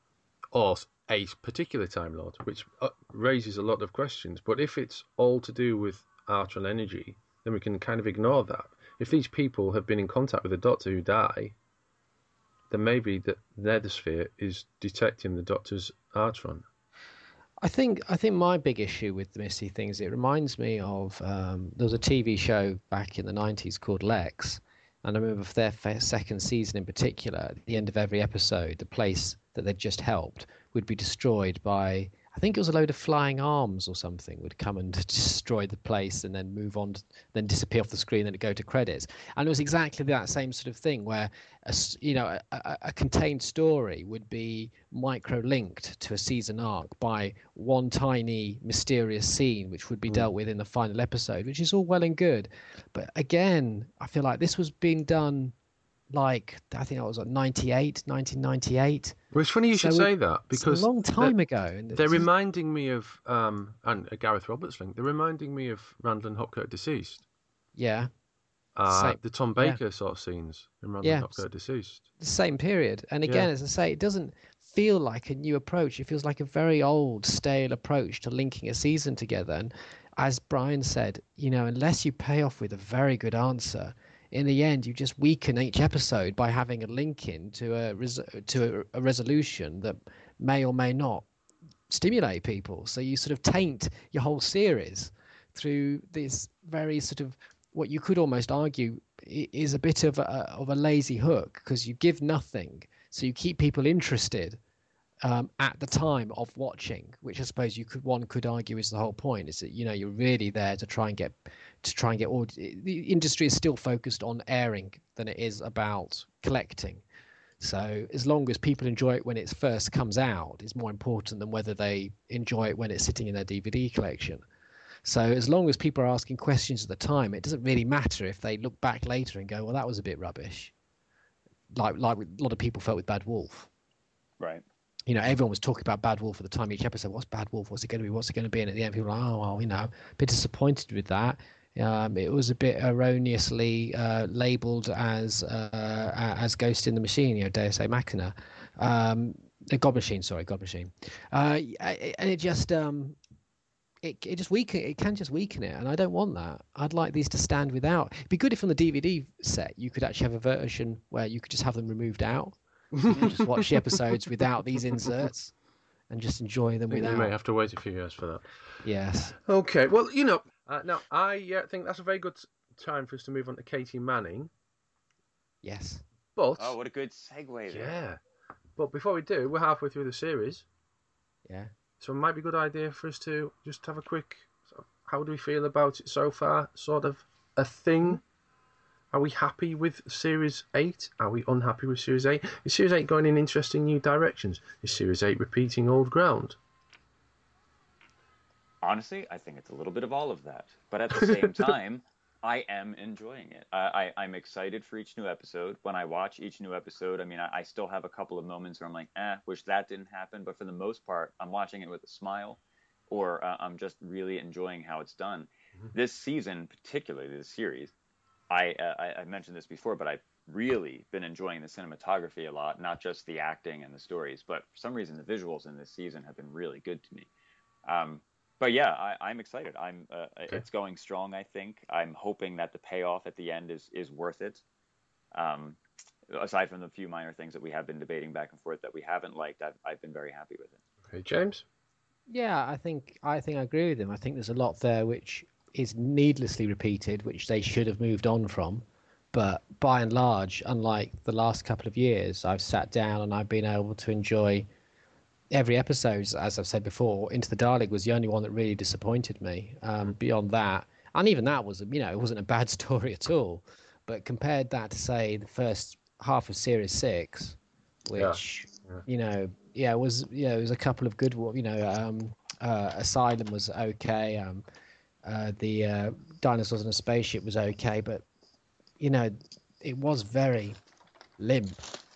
or a particular Time Lord, which uh, raises a lot of questions. But if it's all to do with Artron energy, then we can kind of ignore that. If these people have been in contact with the Doctor who die, then maybe the Nethersphere is detecting the Doctor's Artron. I think I think my big issue with the Missy thing is it reminds me of um, there was a T V show back in the nineties called Lex, and I remember for their f- second season in particular, at the end of every episode, the place that they'd just helped would be destroyed by, I think it was a load of flying arms or something, would come and destroy the place and then move on, to, then disappear off the screen and it'd go to credits. And it was exactly that same sort of thing where, a, s- you know, a, a, a contained story would be micro-linked to a season arc by one tiny mysterious scene, which would be Mm. dealt with in the final episode, which is all well and good. But again, I feel like this was being done like, I think that was like ninety-eight, nineteen ninety-eight. Well, it's funny you should So say that, It's because a long time they're, ago. And they're it's- reminding me of, um, and a Gareth Roberts link, they're reminding me of Randall and Hopkirk Deceased. yeah, Uh, Same. the Tom Yeah. Baker sort of scenes in Randall Yeah. and Hopkirk Deceased. the same period. And again, Yeah. as I say, it doesn't feel like a new approach. It feels like a very old, stale approach to linking a season together. And as Brian said, you know, unless you pay off with a very good answer, in the end, you just weaken each episode by having a link in to a res- to a, a resolution that may or may not stimulate people. So you sort of taint your whole series through this very sort of, what you could almost argue i- is a bit of a of a lazy hook, because you give nothing, so you keep people interested um, at the time of watching, which I suppose you could one could argue is the whole point. Is that, you know, you're really there to try and get to try and get aud- the industry is still focused on airing than it is about collecting. So as long as people enjoy it when it first comes out, is more important than whether they enjoy it when it's sitting in their D V D collection. So as long as people are asking questions at the time, it doesn't really matter if they look back later and go, well, that was a bit rubbish. Like like a lot of people felt with Bad Wolf. Right. You know, everyone was talking about Bad Wolf at the time each episode. What's Bad Wolf? What's it going to be? What's it going to be? And at the end, people were like, oh, well, you know, a bit disappointed with that. Um, it was a bit erroneously uh, labelled as uh, as Ghost in the Machine, you know, Deus Ex Machina. Um, the God Machine, sorry, God Machine. Uh, and it just... Um, It, it just weaken it can just weaken it, and I don't want that. I'd like these to stand without. It'd be good if on the D V D set you could actually have a version where you could just have them removed out. So you could just watch the episodes without these inserts and just enjoy them I think we without. may have to wait a few years for that. Yes. Okay, well, you know, uh, now I uh, think that's a very good time for us to move on to Katie Manning. Yes. But Oh, what a good segue there. yeah, but before we do, we're halfway through the series, Yeah. so it might be a good idea for us to just have a quick. Sort of, how do we feel about it so far? Sort of a thing. Are we happy with Series eight? Are we unhappy with Series eight? Is Series eight going in interesting new directions? Is Series eight repeating old ground? Honestly, I think it's a little bit of all of that. But at the same time, I am enjoying it. I, I, I'm excited for each new episode. When I watch each new episode, I mean, I, I still have a couple of moments where I'm like, eh, wish that didn't happen. But for the most part, I'm watching it with a smile, or uh, I'm just really enjoying how it's done. Mm-hmm. This season, particularly this series, I, uh, I I mentioned this before, but I really been enjoying the cinematography a lot, not just the acting and the stories, but for some reason the visuals in this season have been really good to me. Um, but yeah, I, I'm excited. I'm uh, okay. It's going strong, I think. I'm hoping that the payoff at the end is is worth it. Um, aside from the few minor things that we have been debating back and forth that we haven't liked, I've I've been very happy with it. Okay, James? Yeah, I think I think I agree with him. I think there's a lot there which is needlessly repeated, which they should have moved on from. But by and large, unlike the last couple of years, I've sat down and I've been able to enjoy every episode. As I've said before, Into the Dalek was the only one that really disappointed me. Um, beyond that, and even that was, you know, it wasn't a bad story at all. But compared that to, say, the first half of Series Six, which, yeah. Yeah. you know, yeah, it was, yeah, it was a couple of good, you know, um, uh, Asylum was okay. Um, uh, the uh, Dinosaurs in a Spaceship was okay, but you know, it was very limp.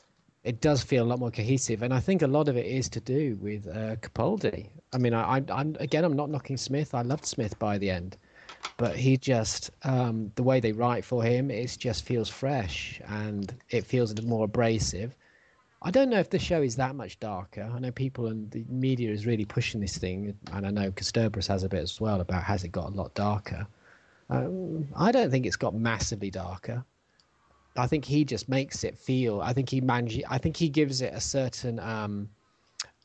It does feel a lot more cohesive, and I think a lot of it is to do with uh, Capaldi. I mean, I, I, I'm again, I'm not knocking Smith. I loved Smith by the end, but he just um, the way they write for him, it just feels fresh and it feels a little more abrasive. I don't know if the show is that much darker. I know people and the media is really pushing this thing, and I know Kasterborous has a bit as well about has it got a lot darker. Um, I don't think it's got massively darker. I think he just makes it feel. I think he manages. I think he gives it a certain, um, uh,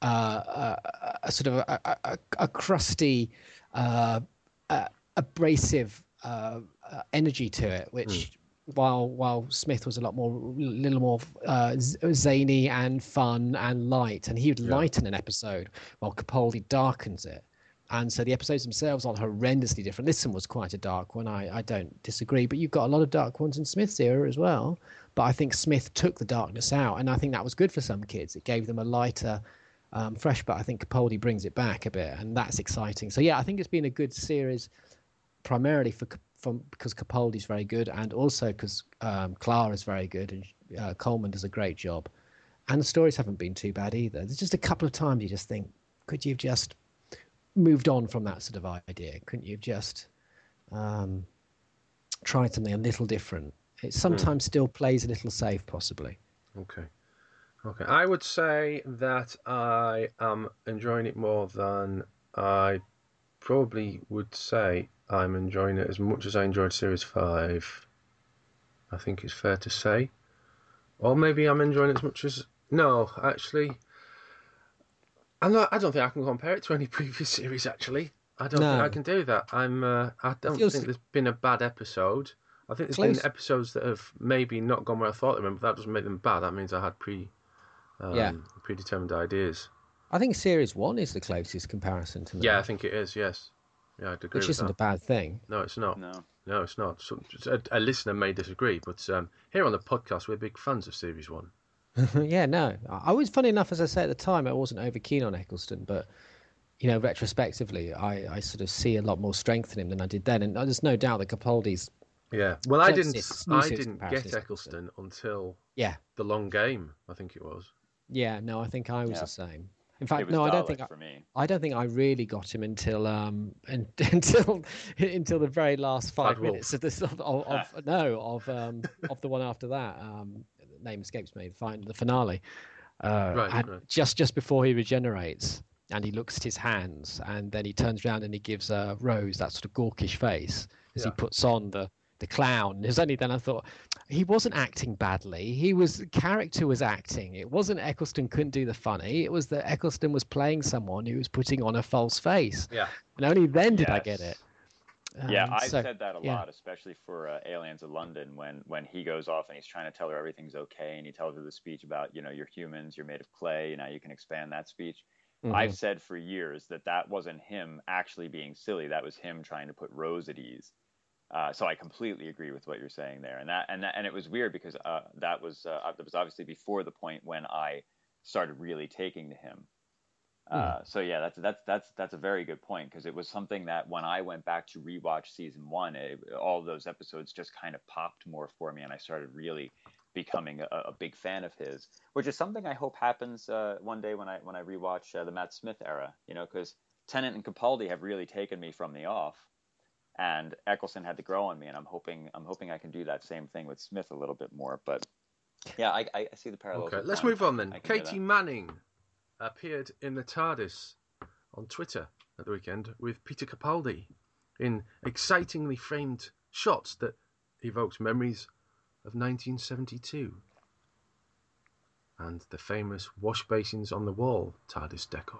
uh, a sort of a, a, a crusty, uh, uh, abrasive uh, uh, energy to it, which. Mm. While while Smith was a lot more, little more uh, zany and fun and light, and he would yeah. lighten an episode, while Capaldi darkens it. And so the episodes themselves aren't horrendously different. This one was quite a dark one. I, I don't disagree. But you've got a lot of dark ones in Smith's era as well. But I think Smith took the darkness out. And I think that was good for some kids. It gave them a lighter, um, fresh. But I think Capaldi brings it back a bit. And that's exciting. So, yeah, I think it's been a good series primarily for from because Capaldi's very good. And also because um, Clara's very good. And uh, Coleman does a great job. And the stories haven't been too bad either. There's just a couple of times you just think, could you have just moved on from that sort of idea? Couldn't you have just um, tried something a little different? It sometimes mm. still plays a little safe, possibly. Okay. Okay. I would say that I am enjoying it more than I probably would say I'm enjoying it as much as I enjoyed Series five. I think it's fair to say. Or maybe I'm enjoying it as much as... No, actually... I'm not, I don't think I can compare it to any previous series, actually. I don't no. think I can do that. I'm. Uh, I don't think there's been a bad episode. I think there's close. been episodes that have maybe not gone where I thought they were, but that doesn't make them bad. That means I had pre, um, yeah. predetermined ideas. I think Series one is the closest comparison to me. Yeah, I think it is, yes. Yeah, I'd agree Which with isn't that. a bad thing. No, it's not. No. No, it's not. So, a, a listener may disagree, but um, here on the podcast, we're big fans of Series one. yeah, no. I was, funny enough, as I say at the time, I wasn't over keen on Eccleston, but, you know, retrospectively, I, I sort of see a lot more strength in him than I did then. And there's no doubt that Capaldi's... Yeah, well, I didn't I didn't get Eccleston until yeah. The Long Game, I think it was. Yeah, no, I think I was yeah. the same. In fact, no, I don't think I, for me. I don't think I really got him until um until until the very last five Bad minutes of this of, of, of no of um of the one after that. Um, name escapes me. Find the finale. Uh, right, and right. Just just before he regenerates, and he looks at his hands, and then he turns around and he gives uh, Rose that sort of gawkish face as yeah. he puts on the the clown. It was only then I thought he wasn't acting badly. He was the character was acting. It wasn't Eccleston couldn't do the funny. It was that Eccleston was playing someone who was putting on a false face. Yeah. And only then did yes. I get it. Um, yeah, I've so, said that a yeah. lot, especially for uh, Aliens of London, when when he goes off and he's trying to tell her everything's okay, and he tells her the speech about, you know, you're humans, you're made of clay, now you can expand that speech. Mm-hmm. I've said for years that that wasn't him actually being silly. That was him trying to put Rose at ease. Uh, so I completely agree with what you're saying there, and that and that, and it was weird because uh, that was uh, that was obviously before the point when I started really taking to him. Uh, mm. So yeah, that's that's that's that's a very good point, because it was something that when I went back to rewatch season one, it, all those episodes just kind of popped more for me, and I started really becoming a, a big fan of his, which is something I hope happens uh, one day when I when I rewatch uh, the Matt Smith era, you know, because Tennant and Capaldi have really taken me from the off. And Eccleston had to grow on me, and I'm hoping I'm hoping I can do that same thing with Smith a little bit more. But Yeah, I, I see the parallels. Okay, with let's Bond. move on then. I can hear Katie that. Manning appeared in the TARDIS on Twitter at the weekend with Peter Capaldi in excitingly framed shots that evoked memories of nineteen seventy-two and the famous wash basins on the wall TARDIS decor.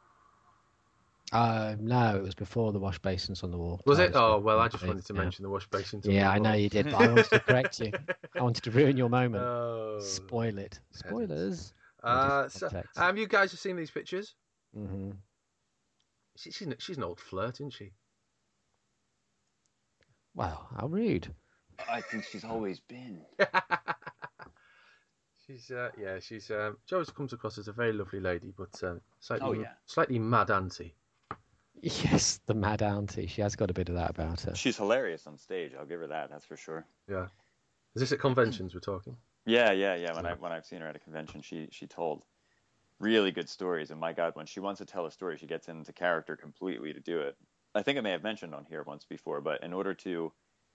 Uh, no, it was before the wash basins on the wall. Was it? TARDIS Oh, was- well, I just yeah. wanted to mention the wash basins on Yeah, the I know wall. you did, but I wanted to correct you. I wanted to ruin your moment. Oh. Spoil it. Spoilers. Uh, In so, context. um, you guys have seen these pictures? hmm She, she's, an- she's an old flirt, isn't she? Wow, how rude. I think she's always been. She's uh, yeah, she's um, she always comes across as a very lovely lady, but um, slightly Oh, yeah. slightly mad auntie. Yes, the mad auntie. She has got a bit of that about her. She's hilarious on stage. I'll give her that. That's for sure. Yeah, is this at conventions we're talking? Yeah, yeah, yeah. When I when I've seen her at a convention, she she told really good stories. And my God, when she wants to tell a story, she gets into character completely to do it. I think I may have mentioned on here once before, but in order to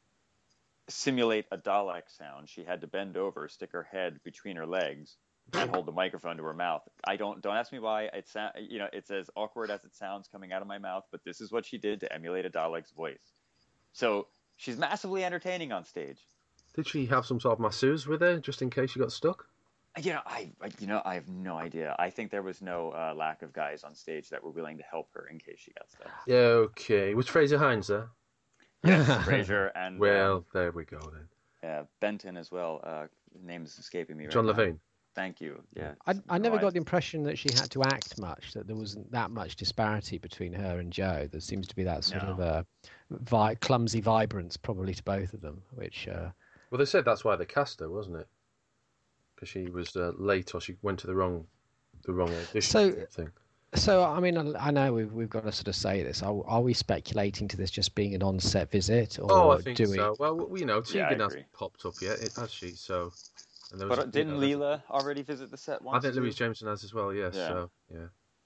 simulate a Dalek sound, she had to bend over, stick her head between her legs, and hold the microphone to her mouth. I don't don't ask me why. It's you know it's as awkward as it sounds coming out of my mouth, but this is what she did to emulate a Dalek's voice. So she's massively entertaining on stage. Did she have some sort of masseuse with her just in case she got stuck? You know, I you know I have no idea. I think there was no uh, lack of guys on stage that were willing to help her in case she got stuck. Yeah, okay. Was Fraser Hines there? Yes, Fraser and Well, um, there we go then. uh, Benton as well. Uh, his name is escaping me right John now. Levine. Thank you. Yeah. I, I never No, got the impression that she had to act much, that there wasn't that much disparity between her and Joe. There seems to be that sort No. of uh, vi- clumsy vibrance probably to both of them, which... Uh, Well, they said that's why they cast her, wasn't it? Because she was uh, late or she went to the wrong, the wrong audition So- thing. So, I mean, I I know we've, we've got to sort of say this. Are, are we speculating to this just being an on-set visit? Or Oh, I think do we... so. Well, w- you know, Yeah, I Tegan hasn't agree. popped up yet, has she? So, and there was, But you didn't know, Leela already visit the set once? I think too? Louise Jameson has as well. Yes. Yeah. So, yeah.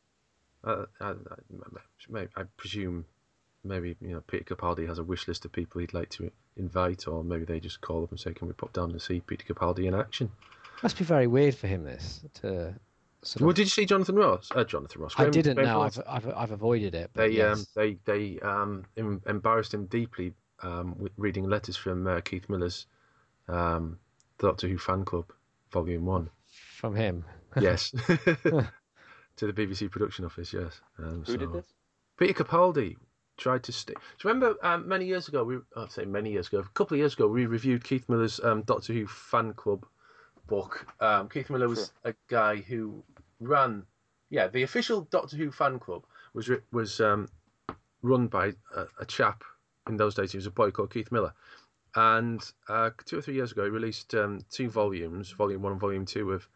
Uh, I, I, maybe, I presume maybe you know Peter Capaldi has a wish list of people he'd like to invite, or maybe they just call up and say, "Can we pop down and see Peter Capaldi in action?" Must be very weird for him, this, to sort of... Well, did you see Jonathan Ross? Uh, Jonathan Ross. I Graham- didn't Graham know. Norton? I've, I've, I've avoided it. But They yes. um, they they um, em- embarrassed him deeply um, with reading letters from uh, Keith Miller's um, Doctor Who fan club, Volume One. From him. Yes, to the B B C production office. Yes. Um, Who so- did this? Peter Capaldi tried to stick. Do you remember um, many years ago? We I'd say many years ago, a couple of years ago, we reviewed Keith Miller's um, Doctor Who fan club book. Um, Keith Miller was Sure. a guy who ran, yeah, the official Doctor Who fan club was ri- was um, run by a, a chap in those days. He was a boy called Keith Miller, and uh, two or three years ago, he released um, two volumes, Volume One and Volume Two, of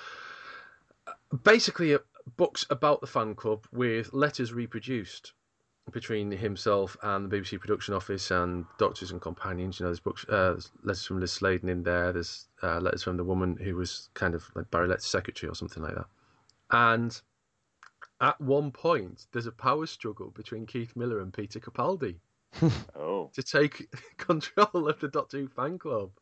basically uh, books about the fan club with letters reproduced between himself and the B B C production office and doctors and companions. You know, there's books, uh, there's letters from Liz Sladen in there. There's uh, letters from the woman who was kind of like Barry Lett's secretary or something like that. And at one point, there's a power struggle between Keith Miller and Peter Capaldi Oh to take control of the Doctor Who fan club.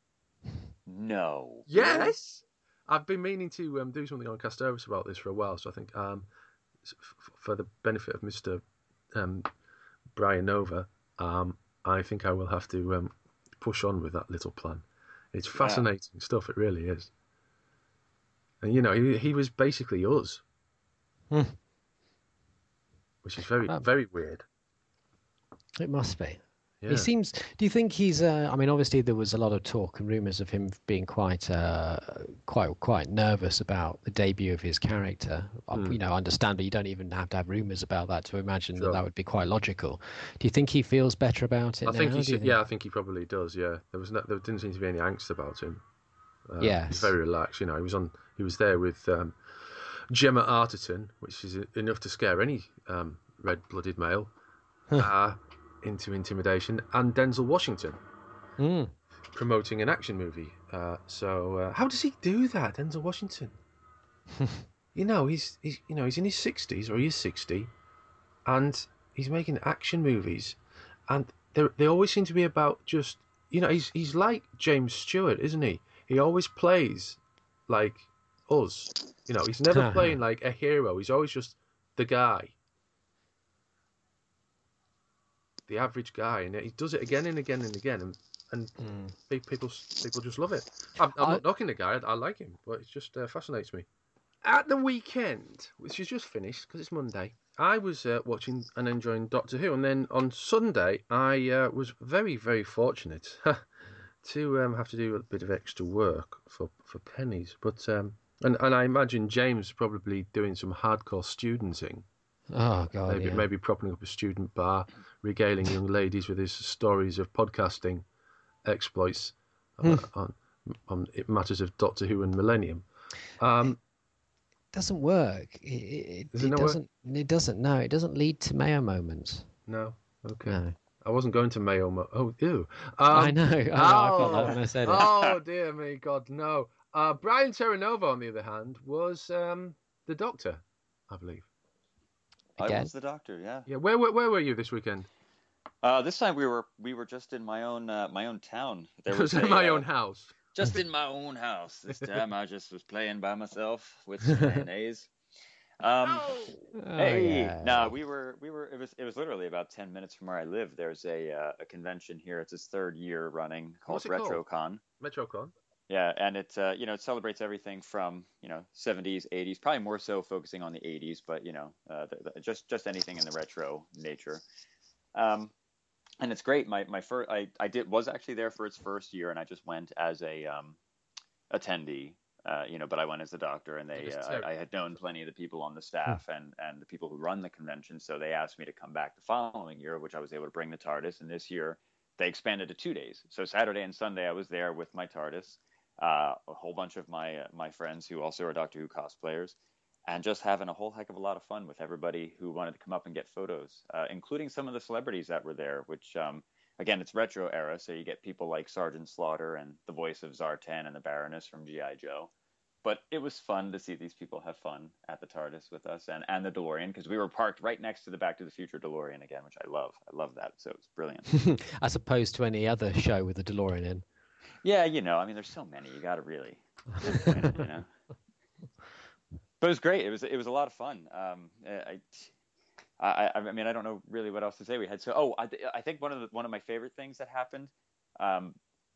no. Yes, I've been meaning to um, do something on Castorius about this for a while. So I think, um, s- f- for the benefit of Mister Um, Brian Nova, um, I think I will have to um, push on with that little plan. It's fascinating stuff. It really is. And you know, he, he was basically us, Hmm. which is very, Oh. very weird. It must be. Yeah. He seems. Do you think he's? Uh, I mean, obviously there was a lot of talk and rumours of him being quite, uh, quite, quite nervous about the debut of his character. Uh, Hmm. You know, understandably, you don't even have to have rumours about that to imagine Sure. that that would be quite logical. Do you think he feels better about it I now? think he, Do you should, yeah, I think he probably does. Yeah, there was no, there didn't seem to be any angst about him. Um, Yes. he's very relaxed. You know, he was on. He was there with um, Gemma Arterton, which is enough to scare any um, red-blooded male uh, into intimidation, and Denzel Washington Mm. promoting an action movie. Uh, so uh, how does he do that, Denzel Washington? you know, he's, he's you know he's in his sixties or he's sixty, and he's making action movies, and they they always seem to be about just you know he's he's like James Stewart, isn't he? he always plays like us. You know, he's never playing like a hero. He's always just the guy, the average guy, and he does it again and again and again, and and mm. people people just love it. I'm, I'm I... not knocking the guy. I, I like him, but it just uh, fascinates me. At the weekend, which is just finished because it's Monday, I was uh, watching and enjoying Doctor Who, and then on Sunday I uh, was very very fortunate to um, have to do a bit of extra work for, for pennies. But um, and and I imagine James probably doing some hardcore studenting. Oh God, maybe yeah. maybe propping up a student bar, regaling young ladies with his stories of podcasting exploits on, on on matters of Doctor Who and Millennium. Um, it doesn't work. It, it, Does it, it, it doesn't. Work? It doesn't. No, it doesn't lead to Mayo moments. No. Okay. No. I wasn't going to Mayo. Mo- oh, ew. Um, I know. I know. Oh, I felt that when I said it. Oh dear me, God, no. Uh, Brian Terranova, on the other hand, was um, the Doctor, I believe. Again? I was the Doctor. Yeah. Yeah. Where, where where were you this weekend? Uh, this time we were we were just in my own uh, my own town. There was in a, my uh, own house. Just in my own house. This time I just was playing by myself with some mayonnaise. Um, oh. Hey, yeah. no, we were we were. It was it was literally about ten minutes from where I live. There's a uh, a convention here. It's its third year running called RetroCon. RetroCon. Yeah, and it uh, you know it celebrates everything from you know seventies, eighties, probably more so focusing on the eighties, but you know uh, the, the, just just anything in the retro nature. Um, and it's great. My my first I, I did was actually there for its first year, and I just went as a um, attendee. Uh, you know, but I went as the Doctor, and they uh, I, I had known plenty of the people on the staff and and the people who run the convention, so they asked me to come back the following year, which I was able to bring the TARDIS. And this year they expanded to two days, so Saturday and Sunday I was there with my TARDIS, uh, a whole bunch of my uh, my friends who also are Doctor Who cosplayers, and just having a whole heck of a lot of fun with everybody who wanted to come up and get photos, uh, including some of the celebrities that were there, which, um, again, it's retro era, so you get people like Sergeant Slaughter and the voice of Zartan and the Baroness from G I. Joe. But it was fun to see these people have fun at the TARDIS with us, and, and the DeLorean, because we were parked right next to the Back to the Future DeLorean again, which I love. I love that, so it was brilliant. As opposed to any other show with the DeLorean in. Yeah, you know, I mean, there's so many. You got to really, really win it, you know. But it was great. It was it was a lot of fun. Um, I, I I mean I don't know really what else to say. We had so oh I I think one of the one of my favorite things that happened. Um,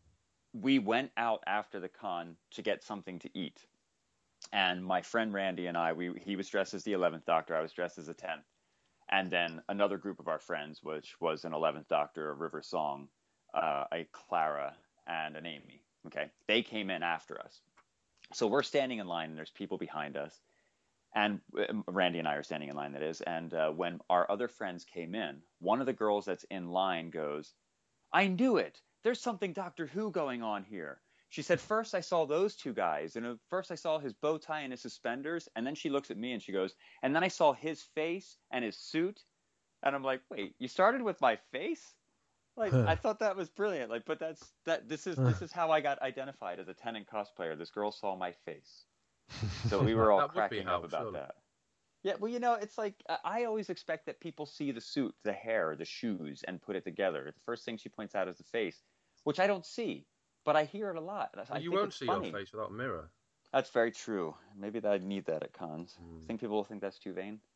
we went out after the con to get something to eat, and my friend Randy and I we he was dressed as the eleventh Doctor. I was dressed as the tenth, and then another group of our friends, which was an eleventh Doctor, a River Song, uh, a Clara, and an Amy. Okay, they came in after us, so we're standing in line, and there's people behind us. And Randy and I are standing in line, that is. And uh, when our other friends came in, one of the girls that's in line goes, "I knew it. There's something Doctor Who going on here." She said, "First I saw those two guys. And first I saw his bow tie and his suspenders." And then she looks at me and she goes, "And then I saw his face and his suit." And I'm like, "Wait, you started with my face?" Like, huh. I thought that was brilliant. Like, but that's that. This is huh. this is how I got identified as a Tennant cosplayer. This girl saw my face. So we were all cracking up about surely. that. Yeah, well, you know, it's like I always expect that people see the suit, the hair, the shoes, and put it together. The first thing she points out is the face, which I don't see, but I hear it a lot. Well, I you think won't it's see funny. your face without a mirror. That's very true. Maybe I need that at cons. Mm. Think people will think that's too vain?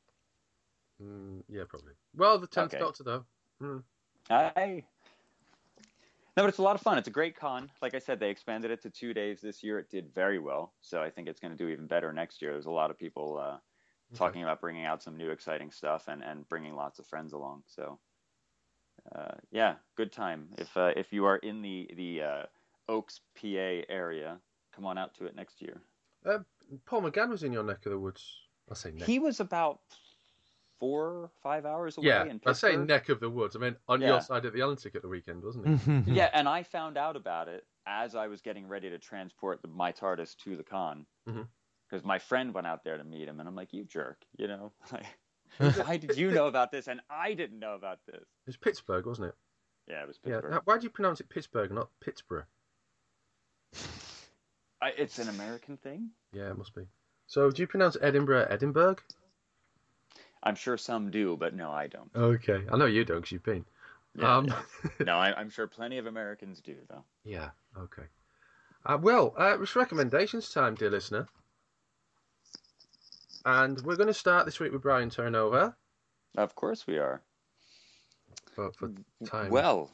Mm, yeah, probably. Well, the tenth okay. Doctor, though. Mm. I... No, but it's a lot of fun. It's a great con. Like I said, they expanded it to two days this year. It did very well. So I think it's going to do even better next year. There's a lot of people uh, okay. talking about bringing out some new exciting stuff and, and bringing lots of friends along. So, uh, yeah, good time. If uh, if you are in the, the uh, Oaks, P A area, come on out to it next year. Uh, Paul McGann was in your neck of the woods. I'll say neck. He was about four, five hours away yeah, in Pittsburgh. I say neck of the woods. I mean, on yeah. your side of the Atlantic at the weekend, wasn't it? Yeah, and I found out about it as I was getting ready to transport the, my TARDIS to the con. Because mm-hmm. my friend went out there to meet him, and I'm like, "You jerk, you know? Why did you know about this, and I didn't know about this?" It was Pittsburgh, wasn't it? Yeah, it was Pittsburgh. Yeah. Why do you pronounce it Pittsburgh, not Pittsburgh? I, it's an American thing? Yeah, it must be. So, do you pronounce Edinburgh Edinburgh? I'm sure some do, but no, I don't. Okay. I know you don't because you've been. Yeah, um... yeah. No, I, I'm sure plenty of Americans do, though. Yeah, okay. Uh, well, uh, it's recommendations time, dear listener. And we're going to start this week with Brian Turnover. Of course we are. For, for time. Well,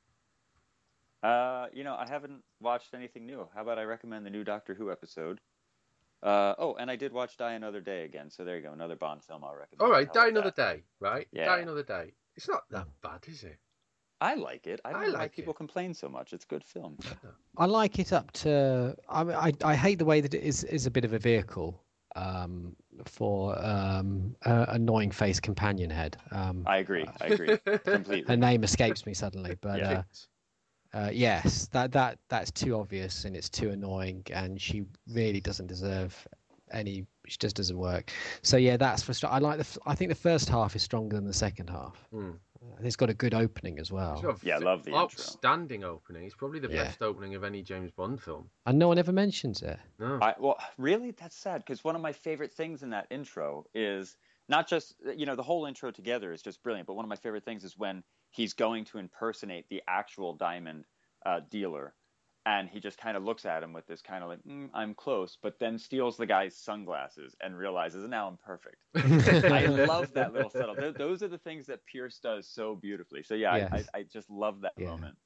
uh, you know, I haven't watched anything new. How about I recommend the new Doctor Who episode? Uh, oh, and I did watch Die Another Day again, so there you go, another Bond film I'll recommend. All right, How Die about Another that? Day, right? Yeah. Die Another Day. It's not that bad, is it? I like it. I don't I know why like people it. complain so much. It's a good film. I like it up to. I mean, I I hate the way that it is is a bit of a vehicle um, for um, a annoying face companion head. Um, I agree. I agree completely. her name escapes me suddenly, but Yeah. uh, uh, yes, that that that's too obvious and it's too annoying, and she really doesn't deserve any. She just doesn't work. So yeah, that's frustrating. I like the. f- I think the first half is stronger than the second half. Mm. It's got a good opening as well. It's got a Yeah, I love the intro. outstanding opening. It's probably the Yeah. best opening of any James Bond film. And no one ever mentions it. No. I, well, really, that's sad because one of my favorite things in that intro is not just, you know, the whole intro together is just brilliant, but one of my favorite things is when he's going to impersonate the actual diamond uh, dealer, and he just kind of looks at him with this kind of like, mm, I'm close, but then steals the guy's sunglasses and realizes, now I'm perfect. I love that little subtle. Th- those are the things that Pierce does so beautifully. So yeah, Yes. I, I, I just love that Yeah. moment.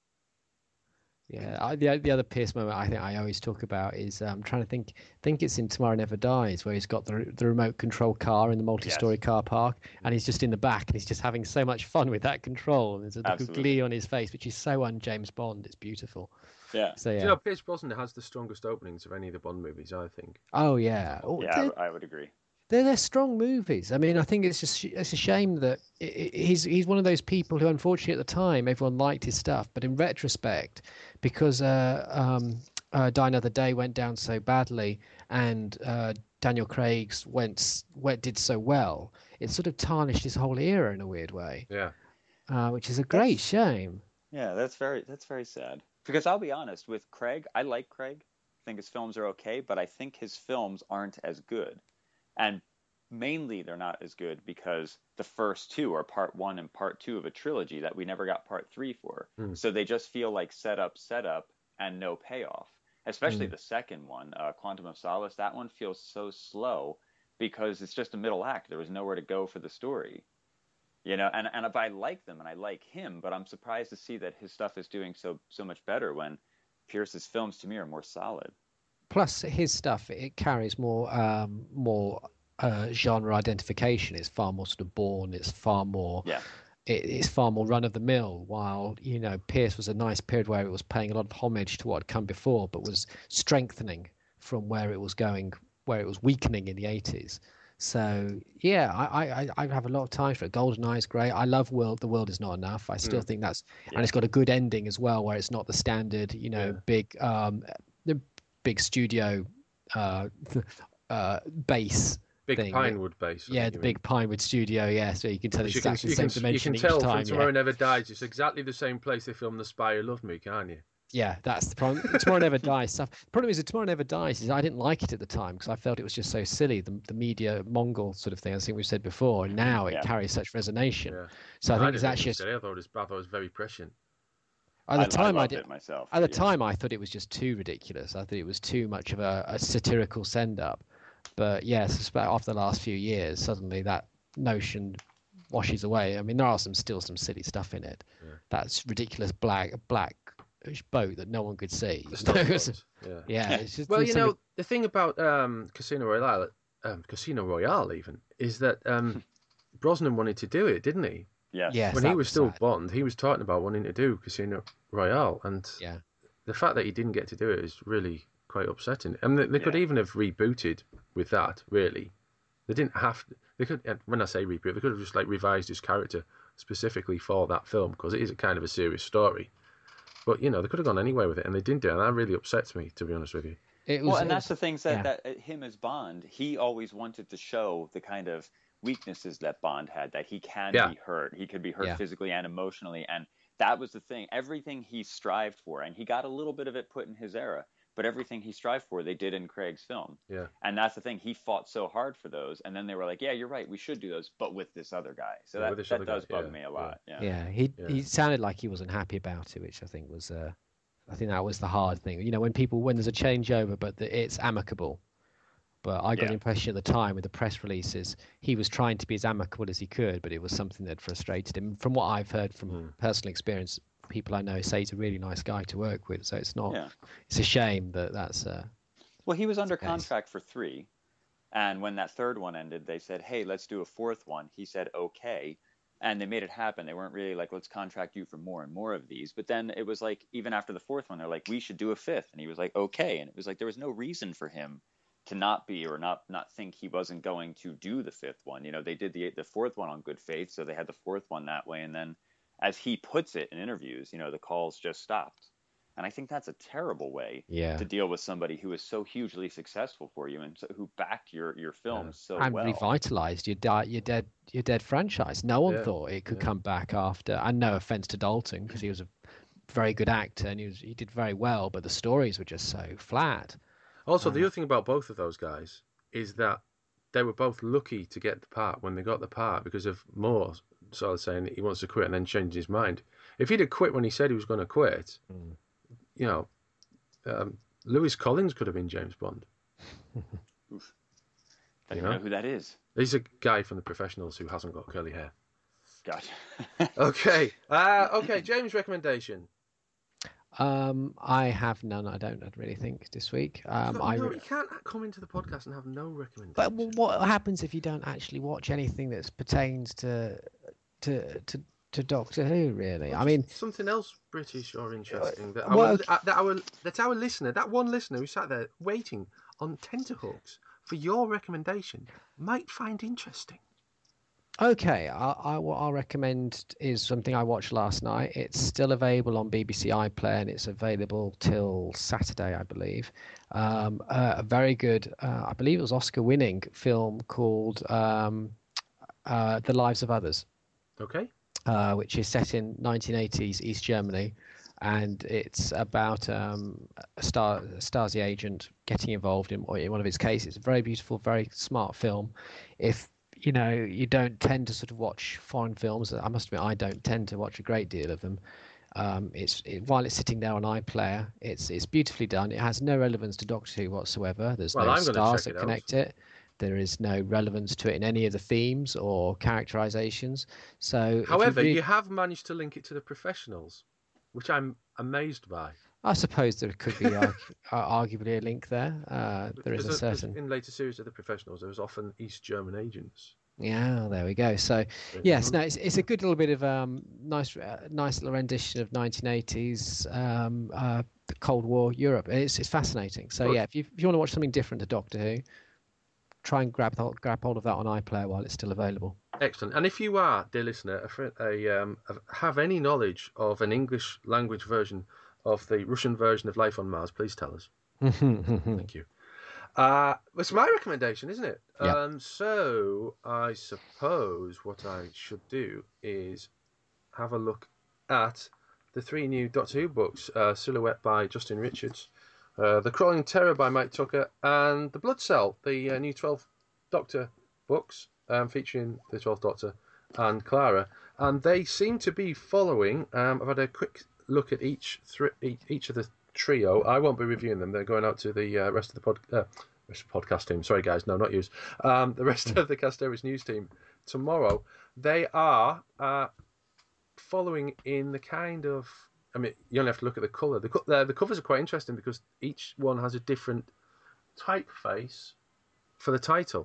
Yeah, I, the the other Pierce moment I think I always talk about is I'm um, trying to think. think it's in Tomorrow Never Dies where he's got the the remote control car in the multi-story Yes. car park, and he's just in the back and he's just having so much fun with that control. And there's a look of Absolutely. glee on his face, which is so un James Bond. It's beautiful. Yeah. So Do yeah. you know, Pierce Brosnan has the strongest openings of any of the Bond movies, I think. Oh yeah. Oh, Yeah, they're, I, I would agree. they're they're strong movies. I mean, I think it's just it's a shame that i i he's he's one of those people who, unfortunately, at the time everyone liked his stuff, but in retrospect, because uh, um, uh, Die Another Day went down so badly and uh, Daniel Craig's went went did so well, it sort of tarnished his whole era in a weird way, Yeah. uh, which is a great That's- shame. Yeah, that's very that's very sad. Because I'll be honest with Craig, I like Craig. I think his films are okay, but I think his films aren't as good. And mainly they're not as good because the first two are part one and part two of a trilogy that we never got part three for. Mm. So they just feel like setup, setup, and no payoff. Especially Mm. the second one, uh, Quantum of Solace. That one feels so slow because it's just a middle act. There was nowhere to go for the story. You know, and, and if I like them and I like him, but I'm surprised to see that his stuff is doing so so much better when Pierce's films to me are more solid. Plus, his stuff it carries more um, more uh, genre identification. It's far more sort of Bourne. It's far more. Yeah. It, it's far more run of the mill. While you know, Pierce was a nice period where it was paying a lot of homage to what had come before, but was strengthening from where it was going, where it was weakening in the eighties. So yeah, I, I I have a lot of time for it. GoldenEye is great. I love World. The World Is Not Enough. I still Mm. think that's Yeah. and it's got a good ending as well, where it's not the standard, you know, Yeah. big um the big studio uh uh bass. Big thing. Pinewood base. I Yeah, think the you big Pinewood studio. Yeah, so you can tell mean. it's You can, exactly you the can, same you dimension can each tell time. from Tomorrow Yeah. Never Dies, it's exactly the same place they filmed The Spy Who Loved Me, can't you? Yeah, that's the problem. Tomorrow Never Dies stuff. The problem is that Tomorrow Never Dies is I didn't like it at the time because I felt it was just so silly, the, the media Mongol sort of thing. I think we've said before. And now it Yeah. carries such resonation. Yeah. So I think it's didn't actually understand it. I thought it was, I thought it was very prescient. at the I, time I I, loved did. it myself. At the yeah. time, I thought it was just too ridiculous. I thought it was too much of a, a satirical send-up. But yes, it's about after the last few years, suddenly that notion washes away. I mean, there are some still some silly stuff in it. Yeah. That's ridiculous black black boat that no one could see. The story was, yeah. yeah, it's just Well, there's you something- know, the thing about um, Casino Royale, um, Casino Royale even, is that um, Brosnan wanted to do it, didn't he? Yes. Yes. When that he was was still sad. Bond, he was talking about wanting to do Casino Royale, and yeah. the fact that he didn't get to do it is really quite upsetting. I mean, they, they could Yeah. even have rebooted with that, really. They didn't have to. They could, and when I say reboot, they could have just like revised his character specifically for that film because it is a kind of a serious story. But you know, they could have gone anywhere with it, and they didn't do it. And that really upsets me, to be honest with you. It was, Well, and it that's the was- things that, yeah. that uh, him as Bond, he always wanted to show the kind of weaknesses that Bond had, that he can Yeah. be hurt. He could be hurt Yeah. physically and emotionally. And that was the thing. Everything he strived for, and he got a little bit of it put in his era, but everything he strived for, they did in Craig's film. Yeah. And that's the thing. He fought so hard for those. And then they were like, yeah, you're right. We should do those, but with this other guy. So Yeah, that, with this that other guy, does bug yeah, me a yeah. lot. Yeah. Yeah, he Yeah. he sounded like he wasn't happy about it, which I think was uh, I think that was the hard thing. You know, when people when there's a changeover, but the, it's amicable. But I got Yeah. the impression at the time with the press releases, he was trying to be as amicable as he could, but it was something that frustrated him. From what I've heard from Mm. personal experience, people I know say he's a really nice guy to work with. So it's not. Yeah. It's a shame that that's. Uh, Well, he was under case. contract for three, and when that third one ended, they said, "Hey, let's do a fourth one." He said, "Okay," and they made it happen. They weren't really like, "Let's contract you for more and more of these." But then it was like, even after the fourth one, they're like, "We should do a fifth," and he was like, "Okay," and it was like there was no reason for him to not be or not not think he wasn't going to do the fifth one. You know, they did the the fourth one on good faith, so they had the fourth one that way, and then, as he puts it in interviews, you know, the calls just stopped. And I think that's a terrible way yeah. to deal with somebody who is so hugely successful for you and so, who backed your your films so and well. revitalized your di- your dead your dead franchise. No one Yeah, thought it could yeah. come back after. And no offense to Dalton, because he was a very good actor and he was he did very well, but the stories were just so flat. Also, the Uh, other thing about both of those guys is that they were both lucky to get the part when they got the part because of Moore sort of saying that he wants to quit and then changed his mind. If he'd have quit when he said he was going to quit, Mm. you know, um, Lewis Collins could have been James Bond. Oof. I You don't know? know who that is. He's a guy from The Professionals who hasn't got curly hair. Gotcha. Okay, uh, okay, James' recommendation. Um, I have none. I don't really think this week. Um, no, I. no, re- you can't come into the podcast and have no recommendation. But w- what happens if you don't actually watch anything that pertains to to to to Doctor Who? Really, I mean, something else British or interesting that well, our, okay. uh, that our that our listener, that one listener who sat there waiting on tenterhooks for your recommendation, might find interesting. Okay, I, I, what I'll recommend is something I watched last night. It's still available on B B C iPlayer and it's available till Saturday, I believe. Um, uh, a very good, uh, I believe it was Oscar-winning film called um, uh, The Lives of Others, Okay. uh, which is set in nineteen eighties East Germany. And it's about um, a Star, Stasi agent getting involved in, in one of his cases. A very beautiful, very smart film. If you know, you don't tend to sort of watch foreign films. I must admit, I don't tend to watch a great deal of them. Um, it's it, while it's sitting there on iPlayer, it's it's beautifully done. It has no relevance to Doctor Who whatsoever. There's Well, no I'm gonna stars check that it out. connect it. There is no relevance to it in any of the themes or characterizations. So, if However, you, read, you have managed to link it to The Professionals, which I'm amazed by. I suppose there could be argu- uh, arguably a link there. Uh, there is a Because certain. in later series of The Professionals, there was often East German agents. Yeah, there we go. So, yes, no, it's it's a good little bit of um nice uh, nice little rendition of nineteen eighties um uh Cold War Europe. It's it's fascinating. So Good. yeah, if you if you want to watch something different to Doctor Who, try and grab hold, grab hold of that on iPlayer while it's still available. Excellent. And if you are, dear listener, a, fri- a um, a- have any knowledge of an English language version of the Russian version of Life on Mars, please tell us. Thank you. Uh, it's my recommendation, isn't it? Yeah. Um, so I suppose what I should do is have a look at the three new Doctor Who books: uh, Silhouette by Justin Richards, uh, The Crawling Terror by Mike Tucker, and The Blood Cell, the uh, new twelfth Doctor books um, featuring the twelfth Doctor and Clara. And they seem to be following. Um, I've had a quick look at each thr- each, each of the trio. I won't be reviewing them. They're going out to the uh, rest of the pod, uh, rest of the podcast team. Sorry, guys, no, not yous. Um, the rest of the Casteris news team tomorrow. They are uh, following in the kind of. I mean, you only have to look at the colour. The, co- the the covers are quite interesting because each one has a different typeface for the title,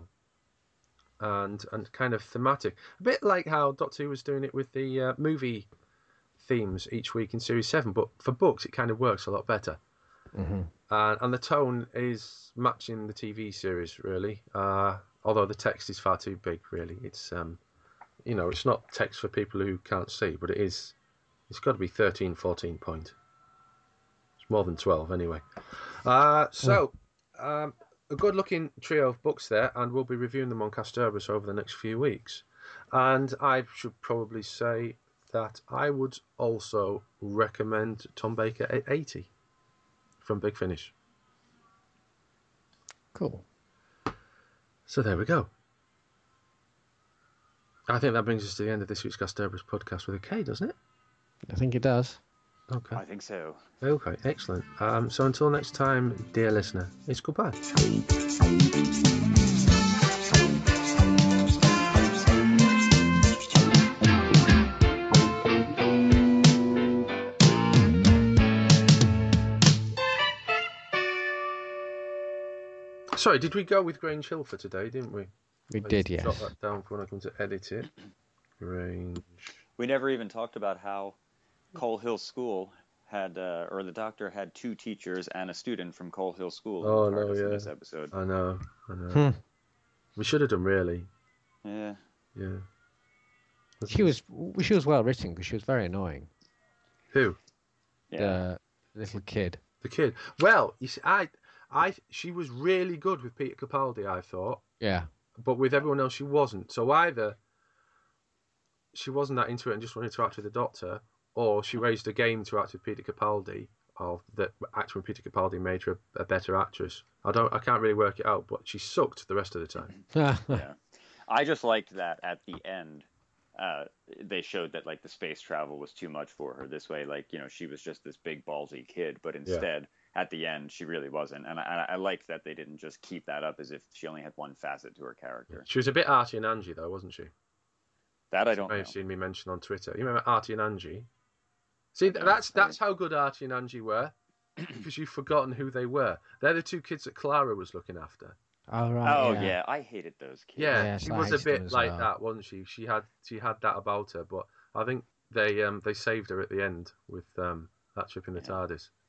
and and kind of thematic. A bit like how Doctor Who was doing it with the uh, movie themes each week in Series seven, but for books it kind of works a lot better. Mm-hmm. Uh, and the tone is matching the T V series, really. Uh, although the text is far too big, really. It's um, you know, it's not text for people who can't see, but it is. It's got to be thirteen, fourteen point. It's more than twelve, anyway. Uh, so, um, a good-looking trio of books there, and we'll be reviewing them on Casterbrus over the next few weeks. And I should probably say that I would also recommend Tom Baker at eighty from Big Finish. Cool. So there we go. I think that brings us to the end of this week's Casterbrus podcast with a K, doesn't it? I think it does. Okay. I think so. Okay, excellent. Um, so until next time, dear listener, it's goodbye. Sorry, did we go with Grange Hill for today, didn't we? We I did, need to jot yes. that down for when I come to edit it. Grange. We never even talked about how Coal Hill School had, uh, or the Doctor had two teachers and a student from Coal Hill School Oh, in the no, TARDIS yeah. in this episode. I know, I know. Hmm. We should have done, really. Yeah. Yeah. She was she was well written because she was very annoying. Who? Yeah. The little kid. The kid. Well, you see, I, I, she was really good with Peter Capaldi, I thought, Yeah. but with everyone else, she wasn't. So either she wasn't that into it and just wanted to act with the Doctor, or she raised a game to act with Peter Capaldi, or that acting with Peter Capaldi made her a, a better actress. I don't, I can't really work it out, but she sucked the rest of the time. Yeah. I just liked that at the end, uh, they showed that like the space travel was too much for her. This way, like, you know, she was just this big ballsy kid, but instead at the end she really wasn't. And I, I liked that they didn't just keep that up as if she only had one facet to her character. She was a bit Artie and Angie, though, wasn't she? That I don't You may know. have seen me mention on Twitter. You remember Artie and Angie? See, that's that's how good Artie and Angie were, because you've forgotten who they were. They're the two kids that Clara was looking after. Oh right. Oh yeah. yeah, I hated those kids. Yeah, Yes, she I was a hated them bit as like well. that, wasn't she? She had she had that about her, but I think they um they saved her at the end with um that trip in the Yeah. TARDIS.